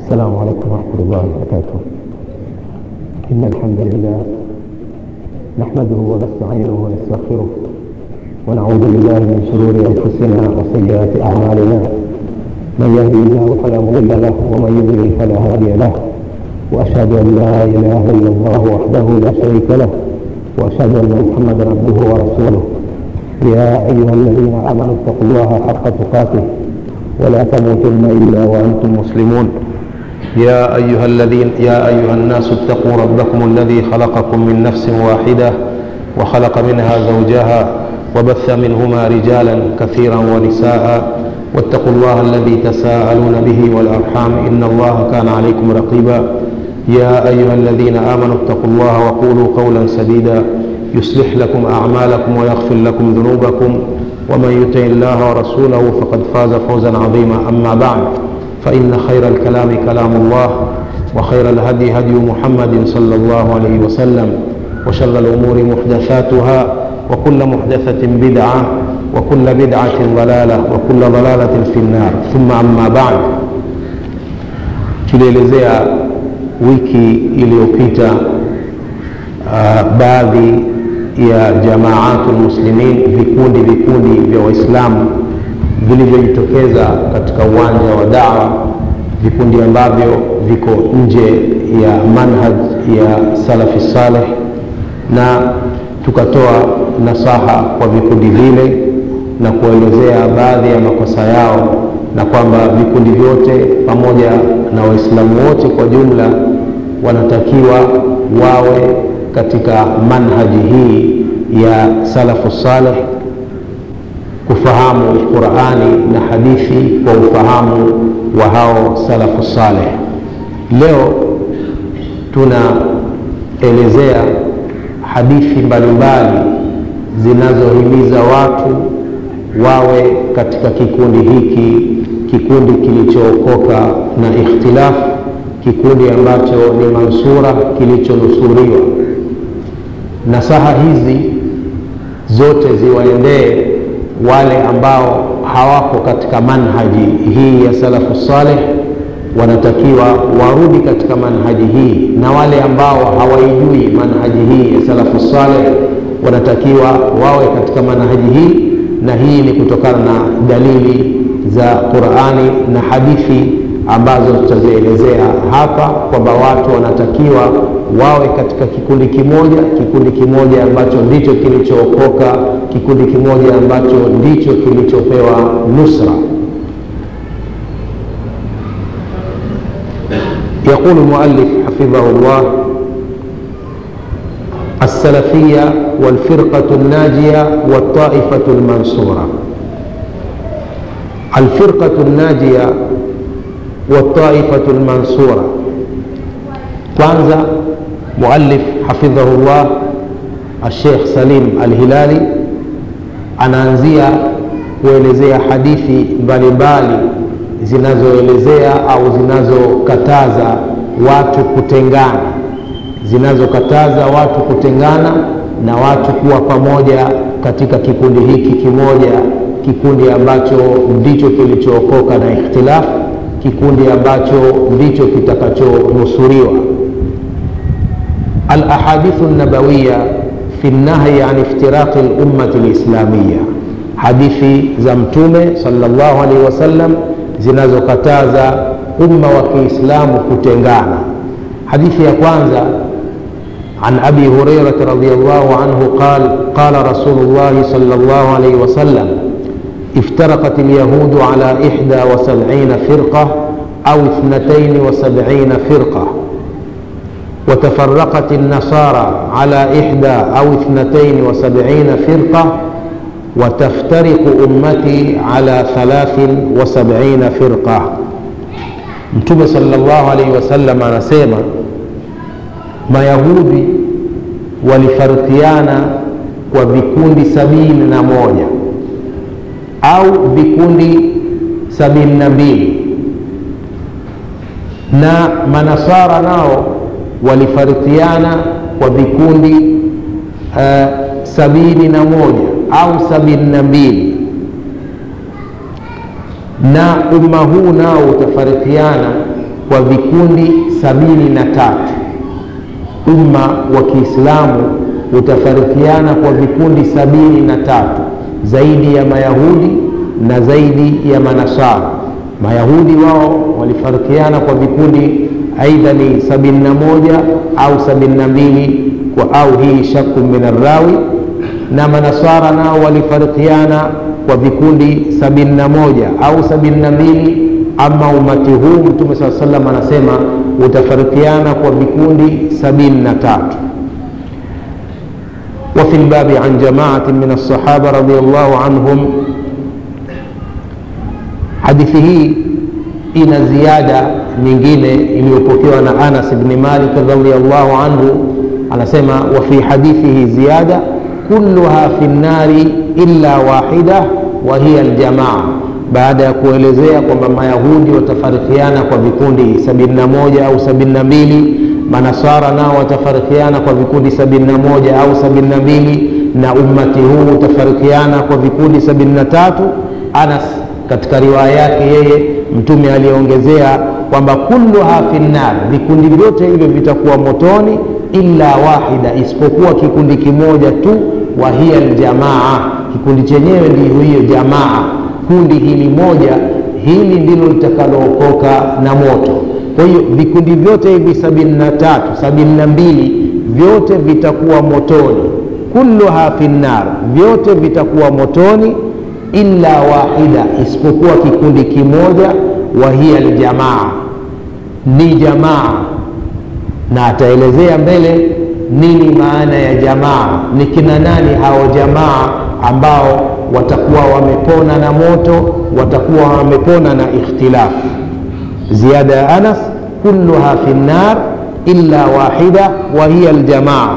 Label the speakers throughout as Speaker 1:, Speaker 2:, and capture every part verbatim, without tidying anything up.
Speaker 1: السلام عليكم ورحمة الله وبركاته. إن الحمد لله نحمده ونستعينه ونستغفره ونعوذ بالله من شرور أنفسنا وسيئات أعمالنا. من يهدي الله فلا مضل له ومن يضلل فلا هادي له، وأشهد أن لا إله إلا الله وحده لا شريك له، وأشهد أن محمدا عبده ورسوله. يا أيها الذين آمنوا اتقوا الله حق تقاته ولا تموتن إلا وأنتم مسلمون. يا أيها الذين يا أيها الناس اتقوا ربكم الذي خلقكم من نفس واحدة وخلق منها زوجها وبث منهما رجالا كثيرا ونساء، واتقوا الله الذي تساءلون به والأرحام إن الله كان عليكم رقيبا. يا أيها الذين آمنوا اتقوا الله وقولوا قولا سديدا يصلح لكم أعمالكم ويغفر لكم ذنوبكم، ومن يطع الله ورسوله فقد فاز فوزا عظيما. أما بعد، فإن خير الكلام كلام الله، وخير الهدي هدي محمد صلى الله عليه وسلم، وشر الأمور محدثاتها، وكل محدثة بدعة، وكل بدعة ضلالة، وكل ضلالة في النار. ثم أما بعد، tulielezea wiki iliyopita uh, baadhi ya jamaatul muslimin, vikundi vikundi vya Waislamu vilivyojitokeza katika uwanja wa da'wa, vikundi ambavyo viko nje ya manhaj ya salafi saleh, na tukatoa nasaha kwa vikundi vile na kuelezea baadhi ya makosa yao, na kwamba vikundi vyote pamoja na Waislamu wote kwa jumla wanatakiwa wawe katika manhaji hii ya salafu saleh, kufahamu Qur'ani na hadithi kwa ufahamu wa hao salafu saleh. Leo tunaelezea hadithi mbalimbali zinazohimiza watu wawe katika kikundi hiki, kikundi kilichookoka na ikhtilaf, kikundi ambacho ni mansura, kilichonusuriwa. Nasaha hizi zote ziwaendee wale ambao hawako katika manhaji hii ya salafu saleh, wanatakiwa warudi katika manhaji hii, na wale ambao hawaijui manhaji hii ya salafu saleh wanatakiwa wawe katika manhaji hii. Na hii ni kutokana na dalili za Qur'ani na hadithi ambazo tutazielezea hapa, kwamba watu wanatakiwa wawe katika kikundi kimoja, kikundi kimoja ambacho ndicho kilichookoka, kikundi kimoja ambacho ndicho kilichopewa nusra. يقول المؤلف حفظه الله: السلفية والفرقة الناجية والطائفة المنصورة. الفرقة الناجية والطائفة المنصورة. kwanza مؤلف حفظه الله الشيخ سليم الهلالي anaanzia kuelezea hadithi mbalimbali zinazoelezea au zinazokataza watu kutengana, zinazokataza watu kutengana na watu kuwa pamoja katika kikundi hiki kimoja, kikundi ambacho ndicho kilichookoka na ikhtilaf, kikundi ambacho ndicho kitakachonusuriwa. Al-ahadithu an-nabawiyya fi an-nahy an iftiraq al-ummah al-islamiyya, hadithi za Mtume sallallahu alaihi wasallam zinazokataza umma wa Kiislamu kutengana. Hadithi ya kwanza, عن أبي هريرة رضي الله عنه قال: قال رسول الله صلى الله عليه وسلم: افترقت اليهود على إحدى وسبعين فرقة أو اثنتين وسبعين فرقة، وتفرقت النصارى على إحدى أو اثنتين وسبعين فرقة، وتفترق أمتي على ثلاث وسبعين فرقة. Mtume sallallahu alaihi wasallam anasema Mayahudi walifarikiana kwa vikundi sabini na moja au vikundi sabini na mbili, na Manasara nao walifarikiana kwa vikundi uh, sabini na moja au sabini na mbili, na umma huu nao utafarikiana kwa vikundi sabini na tatu. Umma wa Kiislamu utafarikiana kwa vikundi sabini na tatu, zaidi ya Mayahudi na zaidi ya Manasara. Mayahudi wao walifarikiana kwa vikundi aidha ni sabini na moja au sabini na mbili, kwa au hii shakku min arrawi, na Manasara nao walifarikiana kwa vikundi sabini na moja au sabini na mbili. Ama umati huu Mtume sallallahu alaihi wasallam anasema utafarikiana kwa vikundi sabini na tatu. وفي الباب عن جماعة من الصحابة رضي الله عنهم. hadithi hii ina ziada nyingine iliyopokewa na Anas ibn Malik radhiyallahu anhu, anasema wa fi hadithihi ziyada kulluha fi an-nari illa wahida wa hiya al-jamaa. Baada ya kuelezea kwamba Mayahudi watafarikiana kwa vikundi sabini na moja au sabini na mbili, Manasara nao watafarikiana kwa vikundi sabini na moja au sabini na mbili, na ummati huu utafarikiana kwa vikundi sabini na tatu. Anas katika riwaya yake yeye Mtume aliongezea kwamba kulluha finnar, vikundi vyote hivyo vitakuwa motoni, illa wahida, isipokuwa kikundi kimoja tu, wa hiya aljamaa, kikundi chenyewe ndio hiyo jamaa. Kundi hili moja, hili ndilo litakalookoka na moto. Kwa hiyo vikundi vyote hivi sabini na tatu, sabini na mbili, vyote vitakuwa motoni. Kulluha finnar, vyote vitakuwa motoni, illa wahida, isipokuwa kikundi kimoja, wa hiya aljamaa, ni jamaa. Na ataelezea mbele nini maana ya jamaa, ni kina nani hao jamaa ambao watakuwa wamepona na moto, watakuwa wamepona na ikhtilaf. Ziada ya Anas, kulluha fi an-nar illa wahida wa hiya aljamaa.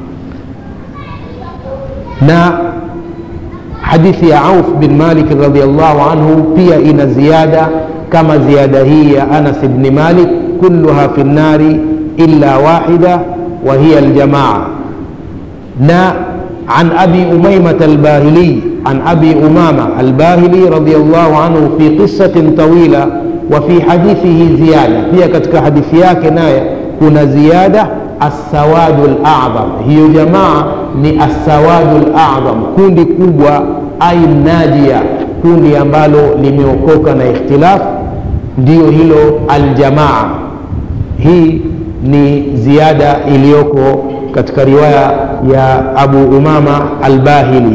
Speaker 1: Na hadithi ya Auf bin Malik radhiyallahu anhu pia ina ziada kama ziada hii ya Anas ibn Malik, kulluha fi an-nar illa wahida wa hiya aljamaa. Na عن أبي أميمة الباهلي عن أبي أمامة الباهلي رضي الله عنه في قصة طويلة وفي حديثه زيادة. فيها كتك حديثياك ناية كنا زيادة السواد الأعظم، هي جماعة ni السواد الأعظم، kundi kubwa ay najia, kundi ambalo limeokoka na ikhtilaf, ndio hilo aljamaa. Hii ni ziada iliyoko katika riwaya ya Abu Umama al-Bahili.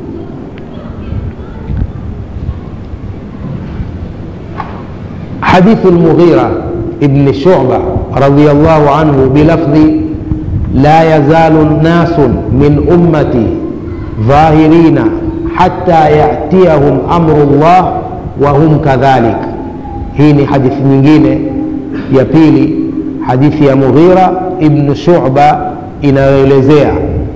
Speaker 1: حديث المغيرة ابن شعبة رضي الله عنه بلفظ لا يزال الناس من أمتي ظاهرين حتى يأتيهم أمر الله وهم كذلك. هيني حديث nyingine ya pili, hadithi ya Mughira ibn Shu'ba inaelezea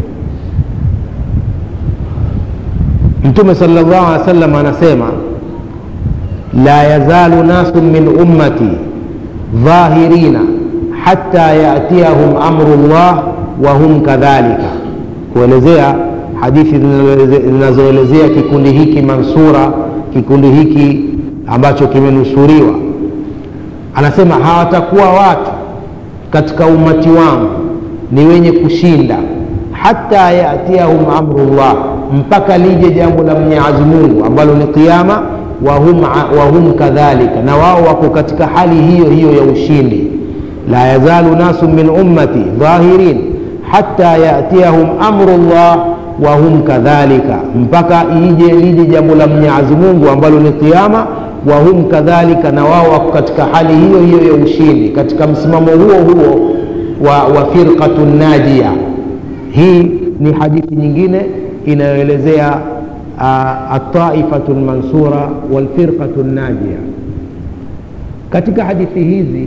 Speaker 1: Mtume sallallahu alaihi wasallam anasema la yazalu nasun min ummati dhahirina hatta yatiyahum amrullah wa hum kadhalika, kuelezea hadithi zinazoelezea kikundi hiki mansura, kikundi hiki ambacho kimenusuriwa. Anasema hawatakuwa watu katika umati wangu ni wenye kushinda hata yatiyahum amrullah, mpaka lije jambo la Mwenyezi Mungu ambalo ni kiyama, wa hum wa hum kadhalika, na wao wako katika hali hiyo hiyo ya ushindi. La yazalu nasu min ummati dhahirin hatta yatiyahum amrullah wa hum kadhalika, mpaka ije lije jambo la Mwenyezi Mungu ambalo ni kiyama, wa hum kadhalika, na wao wako katika hali hiyo hiyo ya ushindi, katika msimamo huo huo wa, wa firqatun najia. Hii ni hadithi nyingine inayoelezea at-ta'ifatul mansura wal firqatun najia. Katika hadithi hizi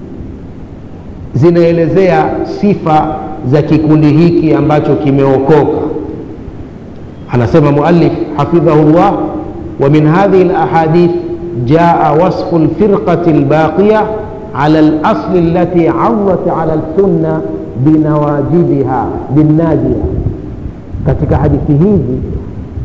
Speaker 1: zinaelezea sifa za kikundi hiki ambacho kimeokoka. Anasema muallif hafidhahullah, wa min hadhihi al-ahadith jaa wasfu al-firqati al-baqiya ala al-asl allati 'awwat 'ala al-sunnah binawajibiha binnajiya. Katika hadithi hizi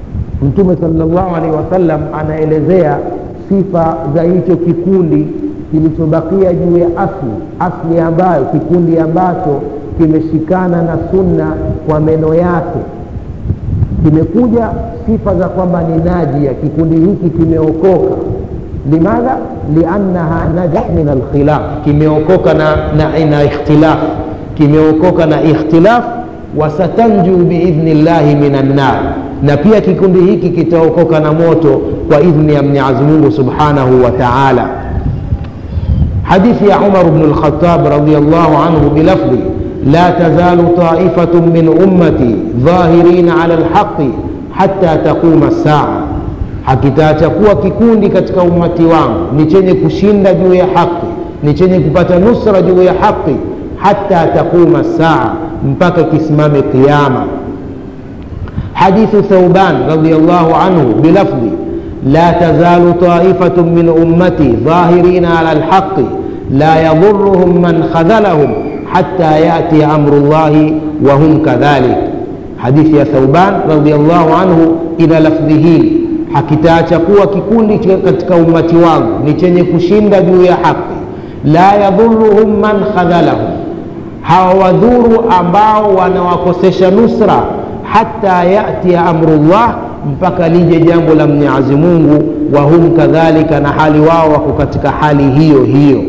Speaker 1: Mtume sallallahu alaihi wasallam anaelezea sifa za hicho kikundi kilichobakia juu ya asli, asli ambayo kikundi ambacho kimeshikana na sunna kwa meno yake. Kimekuja sifa za kwamba ni najia, kikundi hiki kimeokoka. Limadha? Liannaha najah min alkhilaf, kimeokoka na, na, na ikhtilaf, kimeokoka na ikhtilaf. Wasatanju biidhnillahi minan nar, na pia kikundi hiki kitaokoka na moto kwa idhni ya Mwenyezi Mungu subhanahu wa ta'ala. Hadithi ya Umar ibn al-Khattab radiyallahu anhu bilafzi la tazalu ta'ifatun min ummati dhahirina ala al-haqqi hatta taquma as-sa'a, hakitaacha kuwa kikundi katika ummati wangu ni chenye kushinda juu ya haki, ni chenye kupata nusra juu ya haki, hatta taquma as-sa'a, mpaka kisimame kiyama. Hadithu Thawban radiyallahu anhu bilafzi la tazalu ta'ifatun min ummati dhahirina ala al-haqqi la yadhurruhum man khadhalahum hatta yati amrullahi wa hum kadhalik. Hadithi ya Thawban radiyallahu anhu ina lafdhi hili, hakitaacha kuwa kikundi katika ummati wangu ni chenye kushinda juu ya haki, la yadhurruhum man khadhalahum, hawadhuru ambao wanawakosesha nusra, hatta yati amrullah, mpaka lije jambo la Mwenyezi Mungu, wa hum kadhalika, na hali wao wako katika hali hiyo hiyo.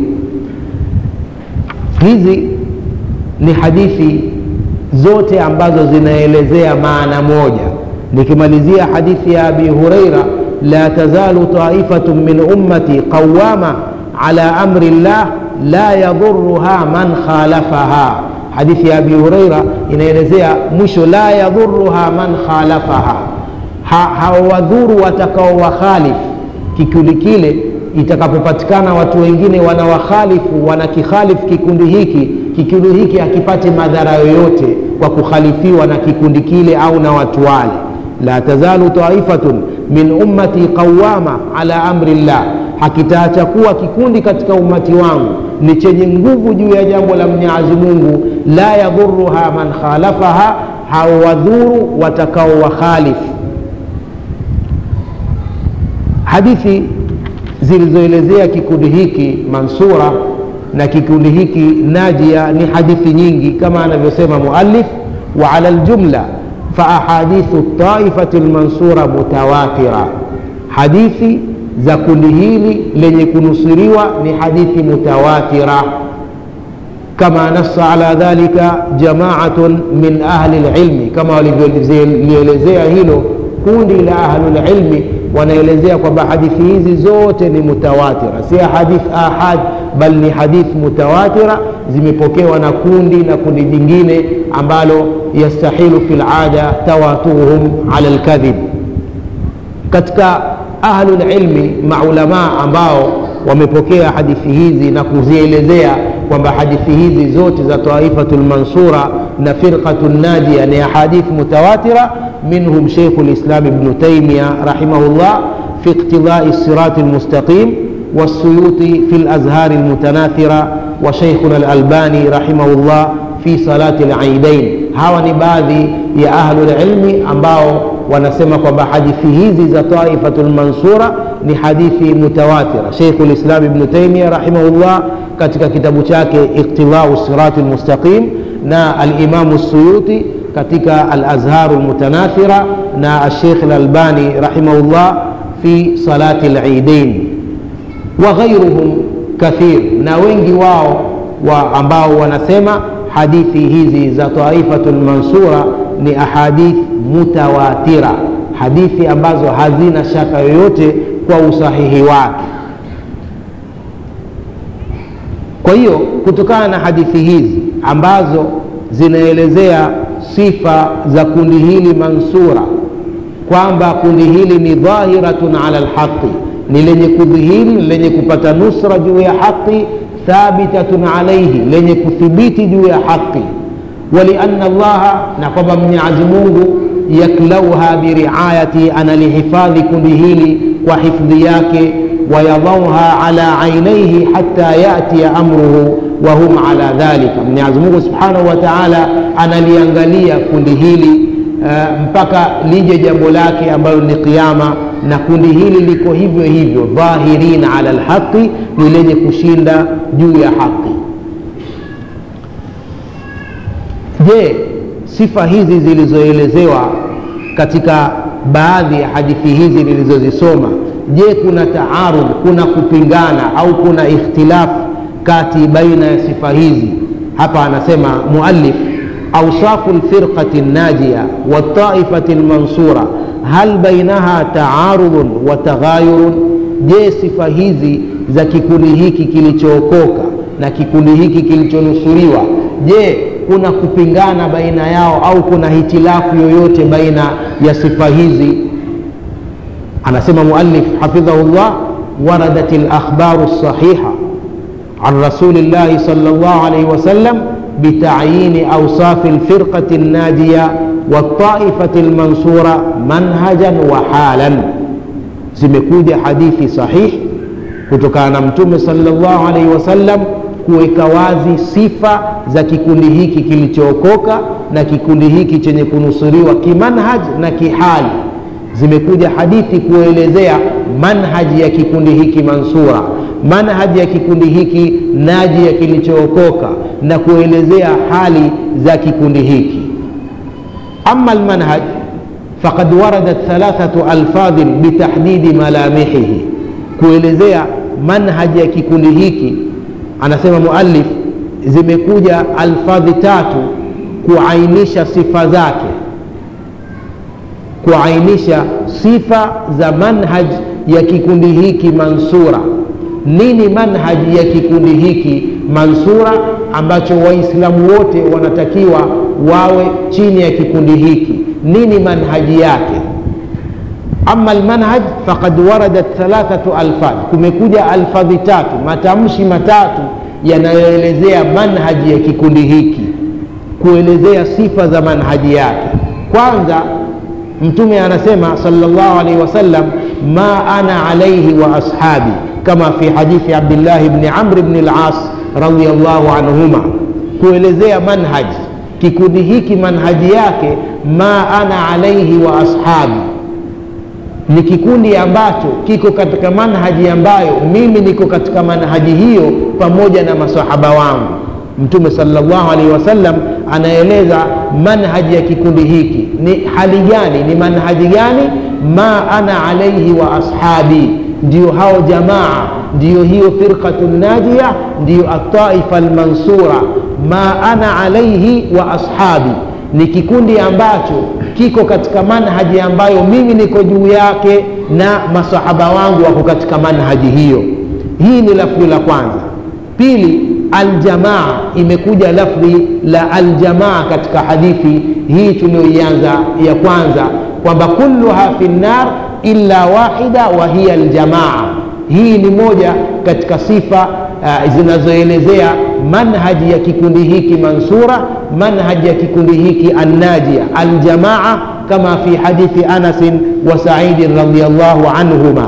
Speaker 1: Hizi ni hadithi zote ambazo zinaelezea maana moja. Nikimalizia hadithi ya Abi Huraira, la tazalu ta'ifatun min ummati qawama ala amri Allah la yadhurruha man khalafaha. Hadithi ya Abi Huraira inaelezea mwisho, la yadhurruha man khalafaha, hawadhuru watakao wakhalif kikundi kile. Itakapopatikana watu wengine wanawakhalifu, wanakikhalifu kikundi hiki, kikundi hiki hakipati madhara yoyote kwa kukhalifiwa na kikundi kile au na watu wale. La tazalu ta'ifatun min ummati qawama ala amri Allah, hakitaacha kuwa kikundi katika umati wangu ni chenye nguvu juu ya jambo la Mwenyezi Mungu, la yadhurruha man khalafaha, hawadhuru watakao wakhalifu. Hadithi zilizoelezea kikundi hiki mansura na kikundi hiki najia ni hadithi nyingi kama anavyosema muallif, wa ala aljumla fa ahadithu taifati almansura mutawatira, hadithi za kundi hili lenye kunusuriwa ni hadithi mutawatira. Kama nassa ala dhalika jama'atun min ahli alilmi, kama walivyoelezea hilo kundi la ahli alilmi, wanaelezea kwamba hadithi hizi zote ni mutawatira, si hadith ahad, bal ni hadith mutawatira, zimepokewa na kundi na kundi jingine ambalo yastahilu fil ada tawatuhum ala alkadhib. Katika ahlul ilmi, maulama ambao wamepokea hadithi hizi na kuzielezea kwamba hadithi hizi zote za taifatul mansura na firqatul najia ni hadith mutawatira, منهم شيخ الإسلام ابن تيمية رحمه الله في اقتضاء الصراط المستقيم، والسيوطي في الأزهار المتناثرة، وشيخنا الألباني رحمه الله في صلاة العيدين. hawa ni baadhi ya ahlul ilmi ambao wanasema kwamba hadithi hizi za taifatul mansura ni hadithi mutawatira. Sheikhul Islam Ibn Taymiyyah rahimahullah katika kitabu chake Iqtidau Siratul Mustaqim, na al-Imam as-Suyuti katika al-Azhar al-Mutanathira, na al-Sheikh al-Albani rahimahullah fi salati al-Eidain, wa ghayruhum kathir, na wengi wao wa ambao wanasema hadithi hizi za taifatul mansura ni ahadith mutawatira, hadithi ambazo hazina shaka yoyote kwa usahihi wake. Kwa hiyo kutokana na hadithi hizi ambazo zinaelezea sifa za kundi hili mansura, kwamba kundi hili ni dhahiratun ala alhaqi, ni lenye kudhihiri, lenye kupata nusra juu ya haki, thabitatun alayhi, lenye kuthibiti juu ya haki, wali anna Allah, na kwamba Mwenyezi Mungu yaklauha biriayati, analihifadhi kundi hili kwa hifadhi yake, wayadhauha ala ainaihi hatta yati amruhu wa hum ala dhalika. Mwenyezi Mungu subhanahu wa ta'ala analiangalia kundi hili uh, mpaka lije jambo lake ambalo ni kiyama. Na kundi hili liko hivyo hivyo, dhahirina ala alhaqi, ni lenye kushinda juu ya haki. Je, sifa hizi zilizoelezewa katika baadhi ya hadithi hizi nilizozisoma, je kuna taarud, kuna kupingana au kuna ikhtilaf kati baina ya sifa hizi? Hapa anasema muallif, awsafu alfirqati an-najiya wa taifati al-mansura hal bainaha taarudun wa taghayurun? Je, sifa hizi za kikundi hiki kilichookoka na kikundi hiki kilichonusuriwa, je kuna kupingana baina yao au kuna hitilafu yoyote baina ya sifa hizi? Anasema muallif hafidhahullah, waradat al-akhbaru as-sahiha an rasulillahi sallallahu alayhi wasallam bita'yin awsaf al-firqati an-najiya wa taifati al-mansura manhajan wa halan. Zimekuja hadithi sahihi kutokana na Mtume sallallahu alayhi wasallam kuweka wazi sifa za kikundi hiki kilichookoka na kikundi hiki chenye kunusuriwa kimanhaj na kihali. Zimekuja hadithi kuelezea manhaji ya kikundi hiki mansura, manhaji ya kikundi hiki naji ya kilichookoka, na kuelezea hali za kikundi hiki. Amma almanhaj faqad waradat thalathatu alfadhin bitahdidi malamihihi. Kuelezea manhaji ya kikundi hiki, anasema muallif, zimekuja alfadhi tatu kuainisha sifa zake, kuainisha sifa za manhaj ya kikundi hiki mansura. Nini manhaji ya kikundi hiki mansura ambacho waislamu wote wanatakiwa wawe chini ya kikundi hiki? Nini manhaji yake? Amma almanhaj faqad waradat thalathatu alfadh, kumekuja alfadhi tatu, matamshi matatu yanayoelezea manhaji ya kikundi hiki, kuelezea sifa za manhaji yake. Kwanza Mtume anasema sallallahu alaihi wasallam, ma ana alayhi wa ashabi, kama fi hadithi Abdullah ibn Amr ibn al-As radiyallahu anhuma, kuelezea manhaji kikundi hiki, manhaji yake ma ana alayhi wa ashabi, ni kikundi ambacho kiko katika manhaji ambayo mimi niko katika manhaji hiyo pamoja na masahaba wangu. Mtume sallallahu alaihi wasallam anaeleza manhaji ya kikundi hiki ni hali gani, ni manhaji gani? Ma ana alayhi wa ashabi, ndio hao jamaa, ndio hiyo firqatun najia, ndio at-taifa al-mansura. Ma ana alayhi wa ashabi ni kikundi ambacho kiko katika manhaji ambayo mimi niko juu yake na masahaba wangu wako katika manhaji hiyo. Hii ni lafzi la kwanza. Pili, aljamaa, imekuja lafzi la aljamaa katika hadithi hii tuliyoianza ya kwanza, kwamba kulluha fi nnar illa wahida wa hiya aljamaa. Hii ni moja katika sifa uh, zinazoelezea manhaji ya kikundi hiki mansura, manhaji ya kikundi hiki annajia, aljamaa, kama fi hadithi Anas wa Sa'id radhiyallahu anhuma.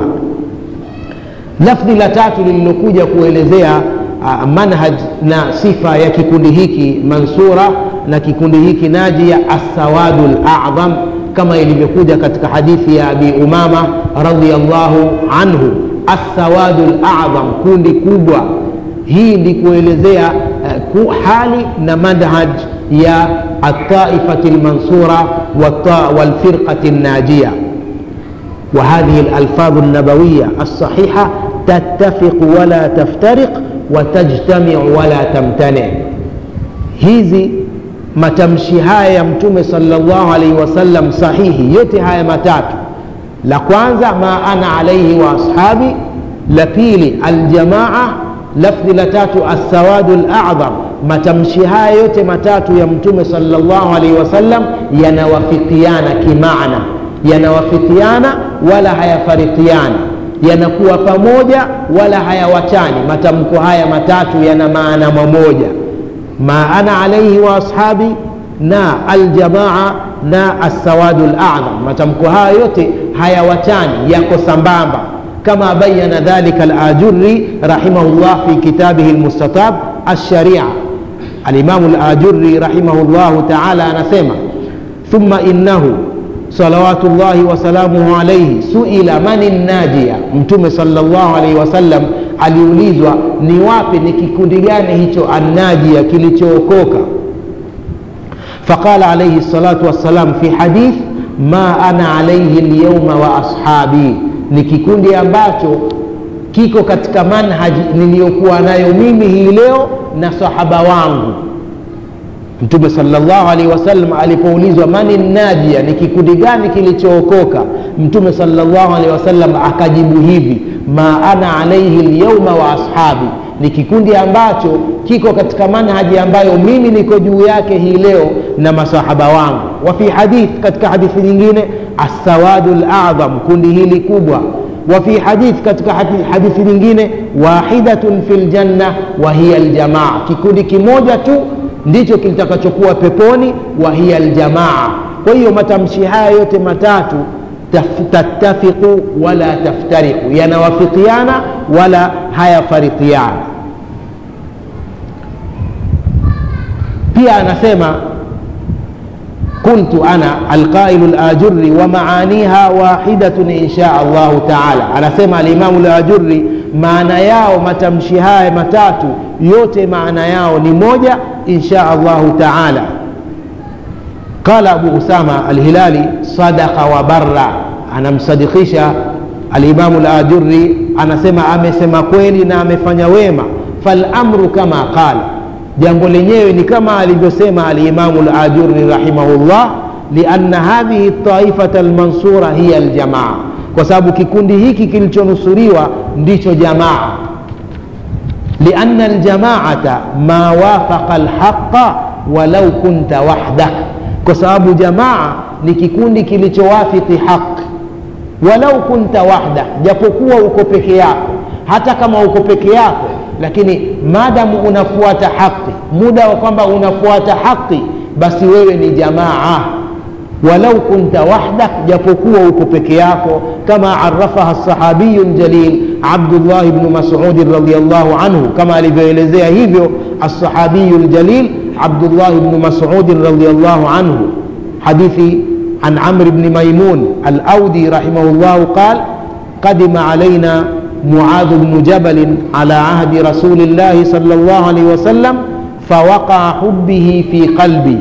Speaker 1: Lafzi la tatu lililokuja kuelezea uh, manhaj na sifa ya kikundi hiki mansura na kikundi hiki najia, as-sawadul a'zam, kama ilivyokuja katika hadithi ya Abi Umama radhiyallahu anhu, as-sawadul a'zam, kundi kubwa. Hii ndi kuelezea uh, hali na manhaj ya at-taifati al-mansura wal-firqati an-najia. وهذه الألفاظ النبوية الصحيحة تتفق ولا تفترق وتجتمع ولا تمتنع. hizi matamshi haya ya Mtume sallallahu alaihi wasallam sahihi, yote haya matatu, la kwanza ma ana alaihi wa ashabi, la pili aljamaa, lafzi la tatu as-sawadul a'zam. Matamshi haya yote matatu ya Mtume sallallahu alaihi wasallam yanawafikiana kimaana, yanawafikiana wala hayafarikiana, yanakuwa pamoja wala hayawachani. Matamko haya matatu yana maana moja, ma ana alaihi wa ashabi na aljamaa na as-sawadul a'zam. Matamko haya yote hayawachani, yako sambamba, kama bayana dhalika al-Ajurri rahimahullah fi kitabihi al-Mustatab ash-Sharia. Al-Imam al-Ajurri rahimahullah ta'ala anasema, thumma innahu salawatullahi wa salamuhu alayhi suila mani najia, mtume sallallahu alayhi wasallam aliulizwa ni wapi, ni kikundi gani hicho annajia kilichookoka. faqala alayhi salatu wassalam fi hadith ma ana alayhi alyawma wa ashabi, ni kikundi ambacho kiko katika manhaji niliyokuwa nayo mimi hii leo na sahaba wangu. Mtume sallallahu alaihi wasallam alipoulizwa mani najia, ni kikundi gani kilichookoka, Mtume sallallahu alaihi wasallam akajibu hivi, ma ana alayhi alyawma wa ashabi, ni kikundi ambacho kiko katika manhaji ambayo mimi niko juu yake hii leo na masahaba wangu. Wa fi hadith, katika hadithi nyingine, as-sawadul a'zam, kundi hili kubwa. Wa fi hadith, katika hadithi nyingine, wahidatun fil janna wa hiya aljamaa, kikundi kimoja tu ndicho kitakachokuwa peponi, wa hiya aljamaa. Kwa hiyo matamshi haya yote matatu, tattafiqu wala taftariqu, yanawafikiana wala hayafarikiana. Pia anasema kuntu ana alqailu alajurri wa maaniha wahidatun insha Allah taala. Anasema alimamu alajurri, maana yao matamshi haya matatu yote maana yao ni moja insha Allah taala. Qala Abu Usama al-Hilali sadaqa wa barra, anamsadikisha alimamu al-Ajurri, anasema amesema kweli na amefanya wema. Fal amru kama qala, jambo lenyewe ni kama alivyosema alimamu al-Ajurri rahimahullah, lianna hadhihi at-taifata al-mansura hiya al-jamaa, kwa sababu kikundi hiki kilichonusuriwa ndicho jamaa. lianna al-jamaata ma wafaqa al-haqqa walau kunta wahdak, kwa sababu jamaa ni kikundi kilichowafiki haki, walau kunta wahda, japokuwa uko peke yako. Hata kama uko peke yako, lakini madamu unafuata haki, muda wa kwamba unafuata haki, basi wewe ni jamaa. walau kunta wahdak, japokuwa uko peke yako, kama arafaha as-sahabiyu al-jalil Abdullah ibn Mas'ud radhiyallahu anhu, kama alivyoelezea hivyo as-sahabiyu al-jalil Abdullah ibn Mas'ud radhiyallahu anhu. hadithi an Amr ibn Maymun al-Audi rahimahullah qala qadima alayna Muadh ibn Jabal ala ahdi Rasulillah sallallahu alayhi wasallam fawaqa hubbihi fi qalbi.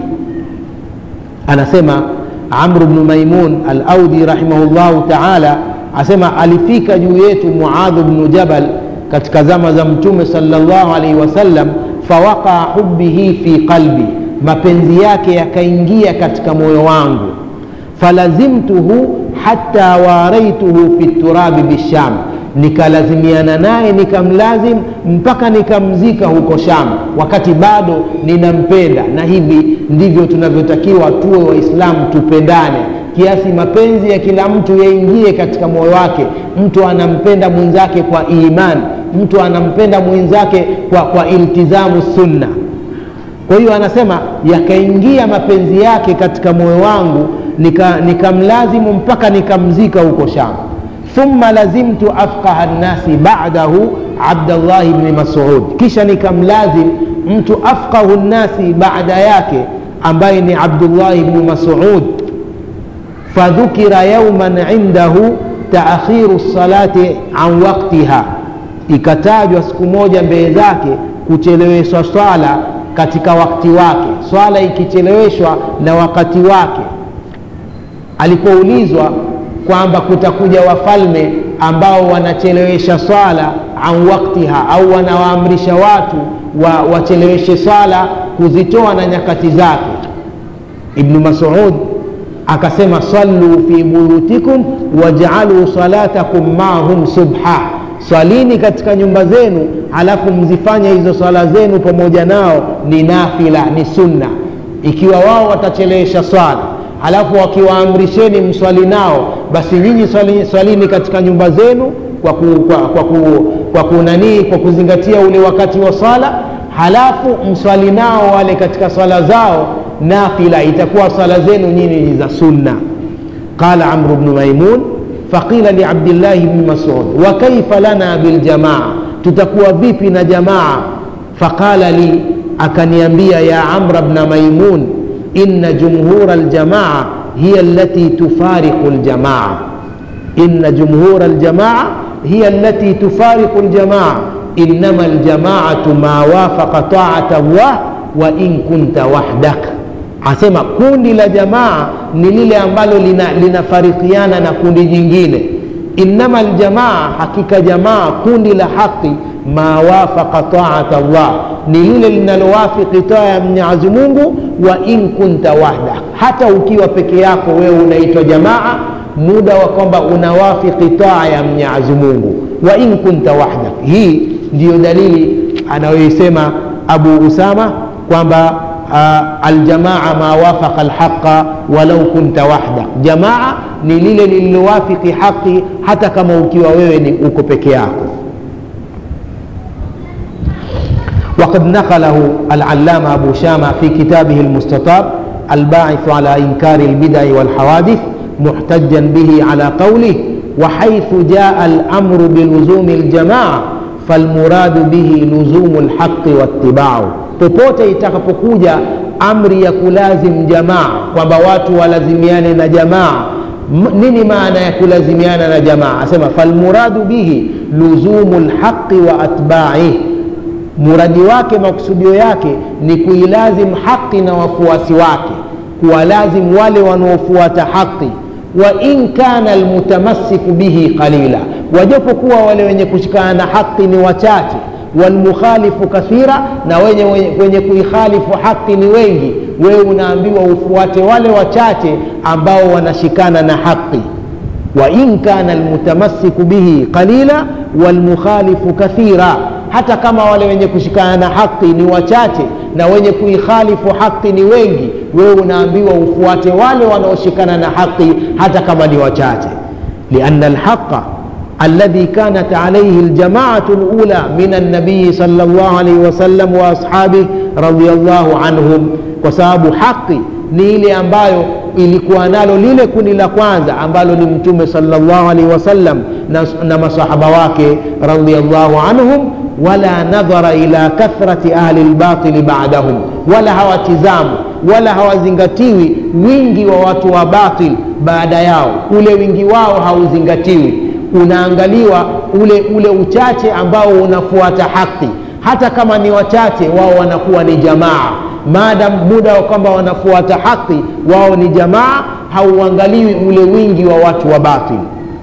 Speaker 1: Anasema Amr ibn Maymun al-Audi rahimahullah ta'ala, asema alifika juu yetu Muadh ibn Jabal katika zama za Mtume sallallahu alayhi wasallam, fawaqa hubbihi fi qalbi, mapenzi yake yakaingia katika moyo wangu. Falazimtuhu hatta waraituhu fi turabi bisham, nikalazimiana naye nikamlazim mpaka nikamzika huko Sham, wakati bado ninampenda. Na hivi ndivyo tunavyotakiwa tuwe Waislamu, tupendane kiasi mapenzi ya kila mtu yaingie katika moyo wake. Mtu anampenda mwenzake kwa iman, mtu anampenda mwenzake kwa, kwa iltizamu sunna. Kwa hiyo anasema yakaingia mapenzi yake katika moyo wangu, nikamlazimu nika mpaka nikamzika huko Sham. Thumma lazimtu afqaha an-nasi ba'dahu Abdullah ibn Mas'ud, kisha nikamlazim mtu afqahu an-nasi baada yake ambaye ni Abdullah ibn Mas'ud. Fadhukira yawman indahu ta'khiru as-salati an waqtiha, ikatajwa siku moja mbele zake kucheleweshwa swala katika wakati wake, swala ikicheleweshwa na wakati wake. Alipoulizwa kwamba kutakuja wafalme ambao wanachelewesha swala an waktiha, au wanawaamrisha watu wa, wacheleweshe swala kuzitoa na nyakati zake, Ibn Mas'ud akasema sallu fi buyutikum waj'alu salatakum ma'hum subha, swalini katika nyumba zenu alafu mzifanye hizo swala zenu pamoja nao ni nafila, ni sunna. Ikiwa wao watachelewesha swala halafu wakiwaamrisheni mswali nao, basi nyinyi swalini, swalini katika nyumba zenu kwa ku, kwa, kwa, ku, kwa kunani kwa kuzingatia ule wakati wa swala, halafu mswali nao wale katika swala zao nafila, itakuwa swala zenu nyinyi ni za sunna. Qala Amr ibn Maymun faqila li Abdullah ibn Mas'ud wa kayfa lana bil jamaa, tutakuwa vipi na jamaa? Faqala li, akaniambia ya Amr ibn Maymun, inna jumhur aljamaa hiya allati tufariqu aljamaa, inna jumhur aljamaa hiya allati tufariqu aljamaa, innama aljamaatu ma wafaqa ta'ata Allah wa in kunta wahdak. Asema kundi la jamaa ni lile ambalo linafarikiana lina na kundi jingine. Innama aljamaa, hakika jamaa kundi la haki, ma wafaqa ta'ata Allah, ni lile linalowafiki taa ya Mwenyezi Mungu, wa in kunta wahdak, hata ukiwa peke yako wewe unaitwa jamaa muda wa kwamba unawafiki taa ya Mwenyezi Mungu, wa in kunta wahdak. Hii ndiyo dalili anayosema Abu Usama kwamba uh, aljamaa ma wafaqa alhaqa walau kunta wahdak, jamaa ni lile lililowafiki haki hata kama ukiwa wewe ni uko peke yako. وقد نقله العلامة أبو شامة في كتابه المستطاب الباعث على إنكار البدع والحوادث محتجا به على قوله وحيث جاء الأمر بلزوم الجماعة فالمراد به لزوم الحق واتباعه. popote itakapokuja amri ya kulazim jamaa kwamba watu walazimiane na jamaa, nini maana ya kulazimiana na jamaa? Asema falmuradu bihi luzumul haqqi wa atba'ihi, muradi wake, makusudio yake ni kuilazim haki na wafuasi wake, kuwalazim wale wanaofuata haki. Wa in kana almutamassiku bihi qalila, wajapokuwa wale wenye kushikana na haki ni wachache, walmukhalifu kathira, na wenye wenye kuikhalifu haki ni wengi, wewe unaambiwa ufuate wale wachache ambao wanashikana na haki. Wa in kana almutamassiku bihi qalila walmukhalifu kathira, hata kama wale wenye kushikana na haki ni wachache na wenye kuikhalifu haki ni wengi, wewe unaambiwa ufuate wale wanaoshikana na haki hata kama ni wachache. lianna alhaqa alladhi kanat alayhi aljama'atu alula min an-nabiy sallallahu alayhi wasallam wa ashabihi radiyallahu anhum, kwa sababu haki ni ile ambayo ilikuwa nalo lile kundi la kwanza ambalo ni Mtume sallallahu alaihi wasallam na, na masahaba wake radiyallahu anhum. Wala nadhara ila kathrati ahli albatil ba'dahum, wala hawatizamu wala hawazingatiwi wingi wa watu wa batil baada yao, ule wingi wao hauzingatiwi, unaangaliwa ule ule uchache ambao unafuata haki. Hata kama ni wachache, wao wanakuwa ni jamaa, maadam muda kwamba wanafuata haki, wao ni jamaa, hauangaliwi ule wingi wa watu wa batil.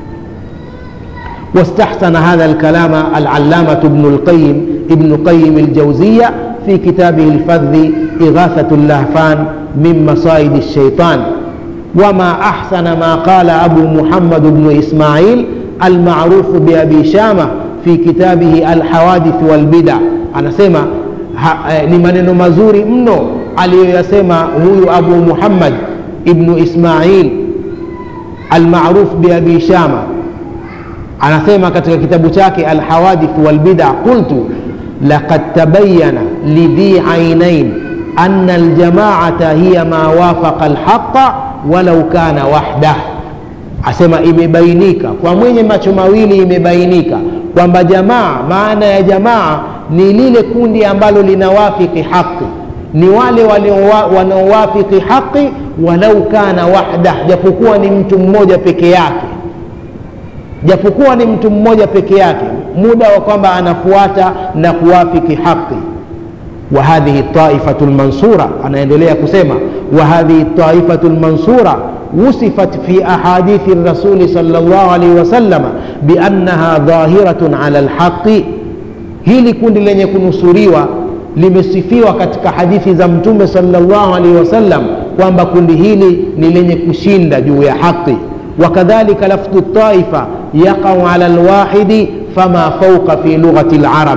Speaker 1: واستحسن هذا الكلام العلامة ابن القيم ابن قيم الجوزية في كتابه الفذ إغاثة اللهفان من مصائد الشيطان. وما أحسن ما قال أبو محمد بن إسماعيل المعروف بأبي شامة في كتابه الحوادث والبدع. أنا سيما لمن مزوري منه عليه يسمى هو أبو محمد ابن إسماعيل المعروف بأبي شامة. anasema katika kitabu chake Al-Hawadith wal Bid'a, qultu laqad tabayyana lidhi aynain anna al-jama'ata hiya ma wafaqa al-haqqa walau kana wahdah. Asema imebainika kwa mwenye macho mawili, imebainika kwamba jamaa, maana ya jamaa ni lile kundi ambalo linawafiki haki, ni wale wanaowafiki haki walau kana wahdah, japokuwa ni mtu mmoja peke yake, japokuwa ni mtu mmoja peke yake, muda wa kwamba anafuata na kuwafiki haki. Wa hadhihi taifatu almansura, anaendelea kusema wa hadhihi taifatu almansura wusifat fi ahadithi rasuli sallallahu alaihi wasallam bi annaha dhahiratun ala alhaqi. Hili kundi lenye kunusuriwa limesifiwa katika hadithi za Mtume sallallahu alaihi wasallam kwamba kundi hili ni lenye kushinda juu ya haki. وكذلك لفظ الطائفة يقع على الواحد فما فوق في لغة العرب.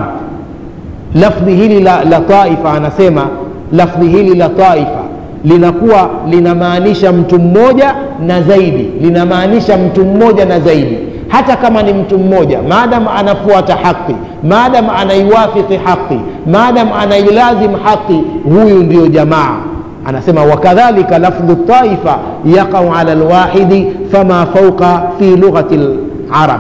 Speaker 1: لفظه لطائفة أنا سيما لفظه لطائفة linakuwa linamaanisha mtu mmoja na zaidi, linamaanisha mtu mmoja na zaidi, hata kama ni mtu mmoja, maadamu anafuata haki, maadamu anaiwafiki haki, maadamu anailazim haki, huyu ndio jamaa. anasema wakadhalika lafdhu taifa yaqau ala alwahidi fama fawqa fi lughati alarab.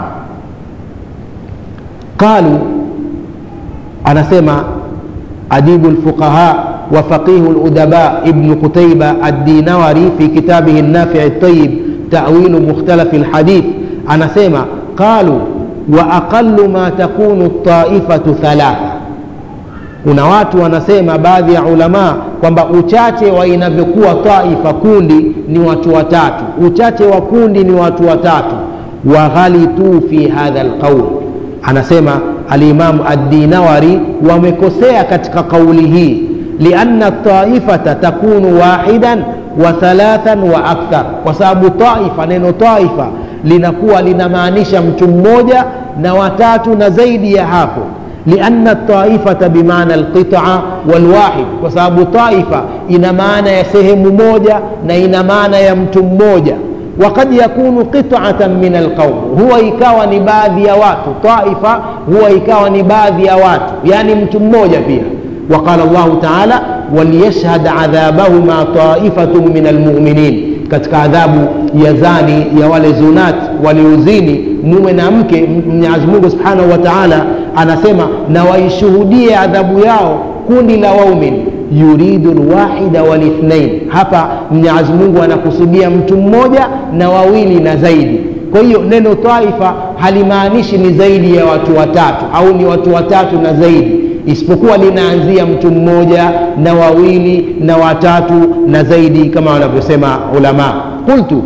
Speaker 1: qalu, anasema adibu alfuqaha وفقيه الأدباء ابن قتيبة الدينوري في كتابه النافع الطيب تأويل مختلف الحديث أنا سيما قالوا وأقل ما تكون الطائفة ثلاثة. Kuna watu wanasema baadhi ya ulama kwamba uchache wa inavyokuwa taifa kundi ni watu watatu, uchache wa kundi ni watu watatu. Wa ghalitu fi hadha alqawl, anasema al-Imam ad-Dinawari wamekosea katika kauli hii, lianna taifata takunu wahidan wa thalathan wa akthar, kwa sababu taifa, neno taifa linakuwa linamaanisha mtu mmoja na watatu na zaidi ya hapo. لأن الطائفة بمعنى القطعة والواحد, kwa sababu taifa ina maana ya sehemu moja na ina maana ya mtu mmoja. وقد يكون قطعة من القوم, huwa ikawa ni baadhi ya watu, taifa huwa ikawa ni baadhi ya watu, yani mtu mmoja pia. وقال الله تعالى وليشهد عذابهما طائفة من المؤمنين, katika adhabu ya zani ya wale zunat waliozini mume na mke, Mwenyezi Mungu Subhanahu wa Ta'ala anasema na waishuhudie adhabu yao kundi la waumini. Yuridu alwahida walithnain, hapa Mwenyezi Mungu anakusudia mtu mmoja na wawili na zaidi. Kwa hiyo neno taifa halimaanishi ni zaidi ya watu watatu au ni watu watatu na zaidi, isipokuwa linaanzia mtu mmoja na wawili na watatu na zaidi kama wanavyosema ulama. Qultu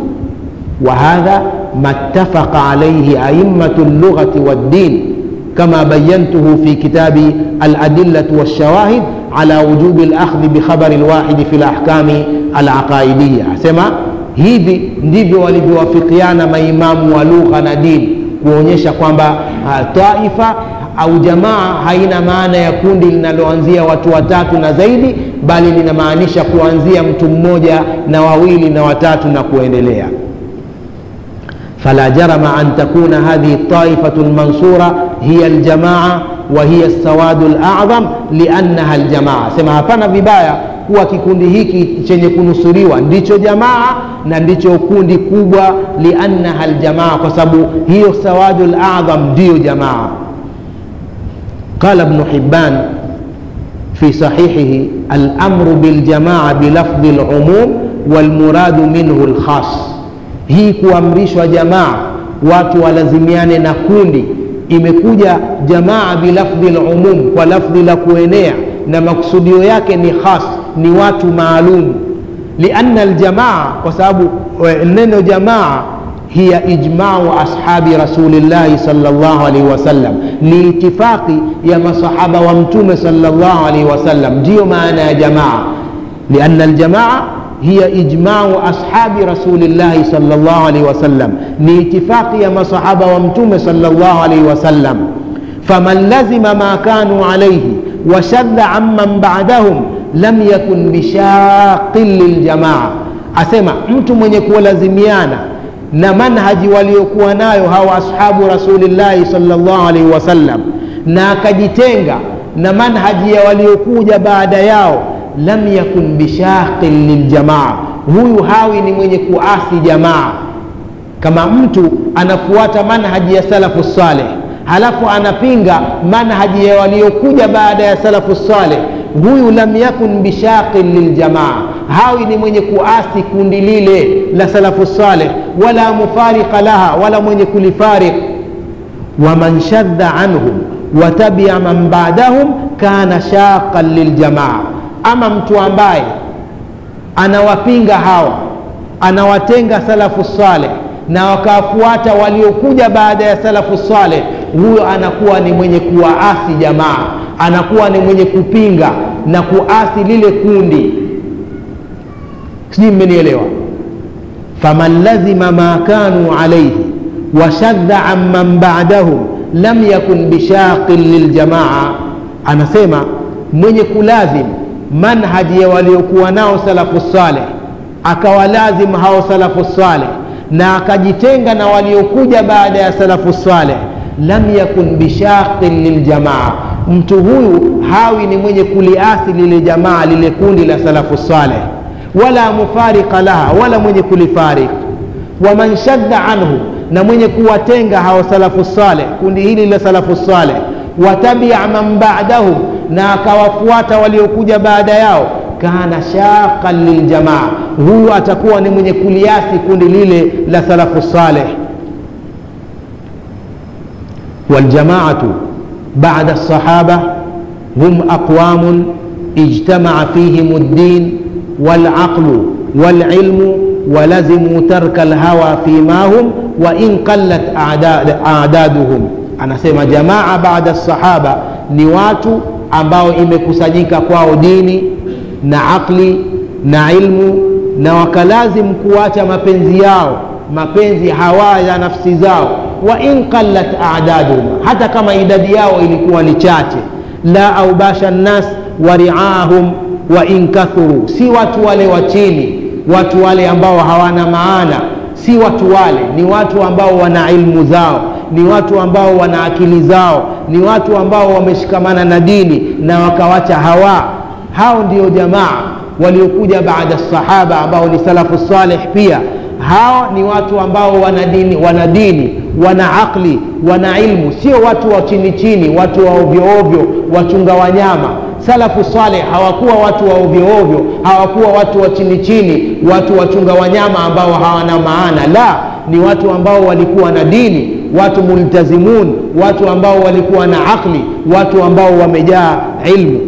Speaker 1: wa hadha mattafaqa alayhi a'immatu al-lughati wad-din kama bayantuhu fi kitabi al-adillah wash-shawahid ala wujub al-akhdh bi khabar al-wahid fi al-ahkam al-aqaidiyya. Sema hivi ndivyo walivyowafikiana maimamu wa lugha na dini kuonyesha kwamba taifa au jamaa haina maana ya kundi linaloanzia watu watatu na zaidi, bali linamaanisha kuanzia mtu mmoja na wawili na watatu na kuendelea. فلا جرم أن تكون هذه الطائفة المنصورة هي الجماعة وهي السواد الأعظم لأنها الجماعة. سما hapana vibaya kuwa kikundi hiki chenye kunusuriwa ndicho jamaa na ndicho kundi kubwa, liannaha aljamaa, kwa sababu hiyo sawadul a'zam ndio jamaa. قال ابن حبان في صحيحه الأمر بالجماعة بلفظ العموم والمراد منه الخاص. hii kuamrishwa jamaa watu walazimiane na kundi, imekuja jamaa bilafdhi al-umum, kwa lafdhi la kuenea, na maksudio yake ni khas, ni watu maalum. Lianna aljamaa, kwa sababu neno jamaa hiya ijma'u ashabi rasulillahi sallallahu alaihi wasallam, ni itifaqi ya masahaba wa mtume sallallahu alaihi wasallam, ndio maana ya jamaa. Lianna aljamaa هي إجماع أصحاب رسول الله صلى الله عليه وسلم, ni itifaqi ya masahaba wa mtume صلى الله عليه وسلم. فمن لزم ما كانوا عليه وشذ عمن بعدهم لم يكن بشاق للجماعة. asema mtu mwenye kuwalazimiana na manhaji waliokuwa nayo hawa ashabu rasulillahi sallallahu alaihi wasallam na akajitenga na manhaji ya waliokuja baada yao, lam yakun bishaqin liljamaa, huyu hawi ni mwenye kuasi jamaa. Kama mtu anafuata manhaji ya salafu saleh halafu anapinga manhaji ya waliokuja baada ya salafu saleh, huyu lam yakun bishaqin liljamaa, hawi ni mwenye kuasi kundi lile la salafu saleh, wala mufariqa laha, wala mwenye kulifariq. Wa man shadda anhum wa tabi'a man ba'dahum kana shaqan liljamaa, ama mtu ambaye anawapinga hawa, anawatenga salafu saleh na wakafuata waliokuja baada ya salafu saleh, huyo anakuwa ni mwenye kuwaasi jamaa, anakuwa ni mwenye kupinga na kuasi lile kundi. Sijui mmenielewa? faman lazima ma kanu alayhi wa shadda amman ba'dahum lam yakun bishaqin liljamaa, anasema mwenye kulazim manhaji ya waliokuwa nao salafu saleh, akawalazim hao salafu saleh na akajitenga na waliokuja baada ya salafu saleh, lam yakun bishaqin liljamaa, mtu huyu hawi ni mwenye kuliasi lile jamaa, lile kundi la salafu saleh, wala mufariqa laha, wala mwenye kulifariq. Wa man shadda anhu, na mwenye kuwatenga hao salafu saleh, kundi hili la salafu saleh, watabi'a man ba'dahum, na akawafuata waliokuja baada yao, kana shaqan liljamaa, huyu atakuwa ni mwenye kuliasi kundi lile la salafu salih. Waljamaatu ba'da as-sahaba hum aqwamun ijtama'a fihim ad-din wal-aqlu wal-ilmu walazimu tarka al-hawa fima hum wa in qallat a'daduhum. Anasema jamaa baada as-sahaba ni watu ambao imekusanyika kwao dini na akli na ilmu, na wakalazim kuacha mapenzi yao, mapenzi hawa ya nafsi zao, wa in qallat a'daduhum, hata kama idadi yao ilikuwa ni chache. La aubasha nnas wa ri'ahum wa in kathuru, si watu wale wa chini, watu wale ambao hawana maana, si watu wale, ni watu ambao wana ilmu zao, ni watu ambao wana akili zao, ni watu ambao wameshikamana na dini na wakawacha hawa. Hao ndio jamaa waliokuja baada sahaba ambao ni salafu salih pia. Hao ni watu ambao wana dini, wana dini, wana akli, wana ilmu, sio watu wa chini chini, watu wa ovyo ovyo, wachunga wanyama. Salafu salih hawakuwa watu wa ovyo ovyo, hawakuwa watu wa chini chini, watu wachunga wanyama ambao hawana maana. La, ni watu ambao walikuwa na dini, watu multazimun, watu ambao walikuwa na akli, watu ambao wamejaa ilmu.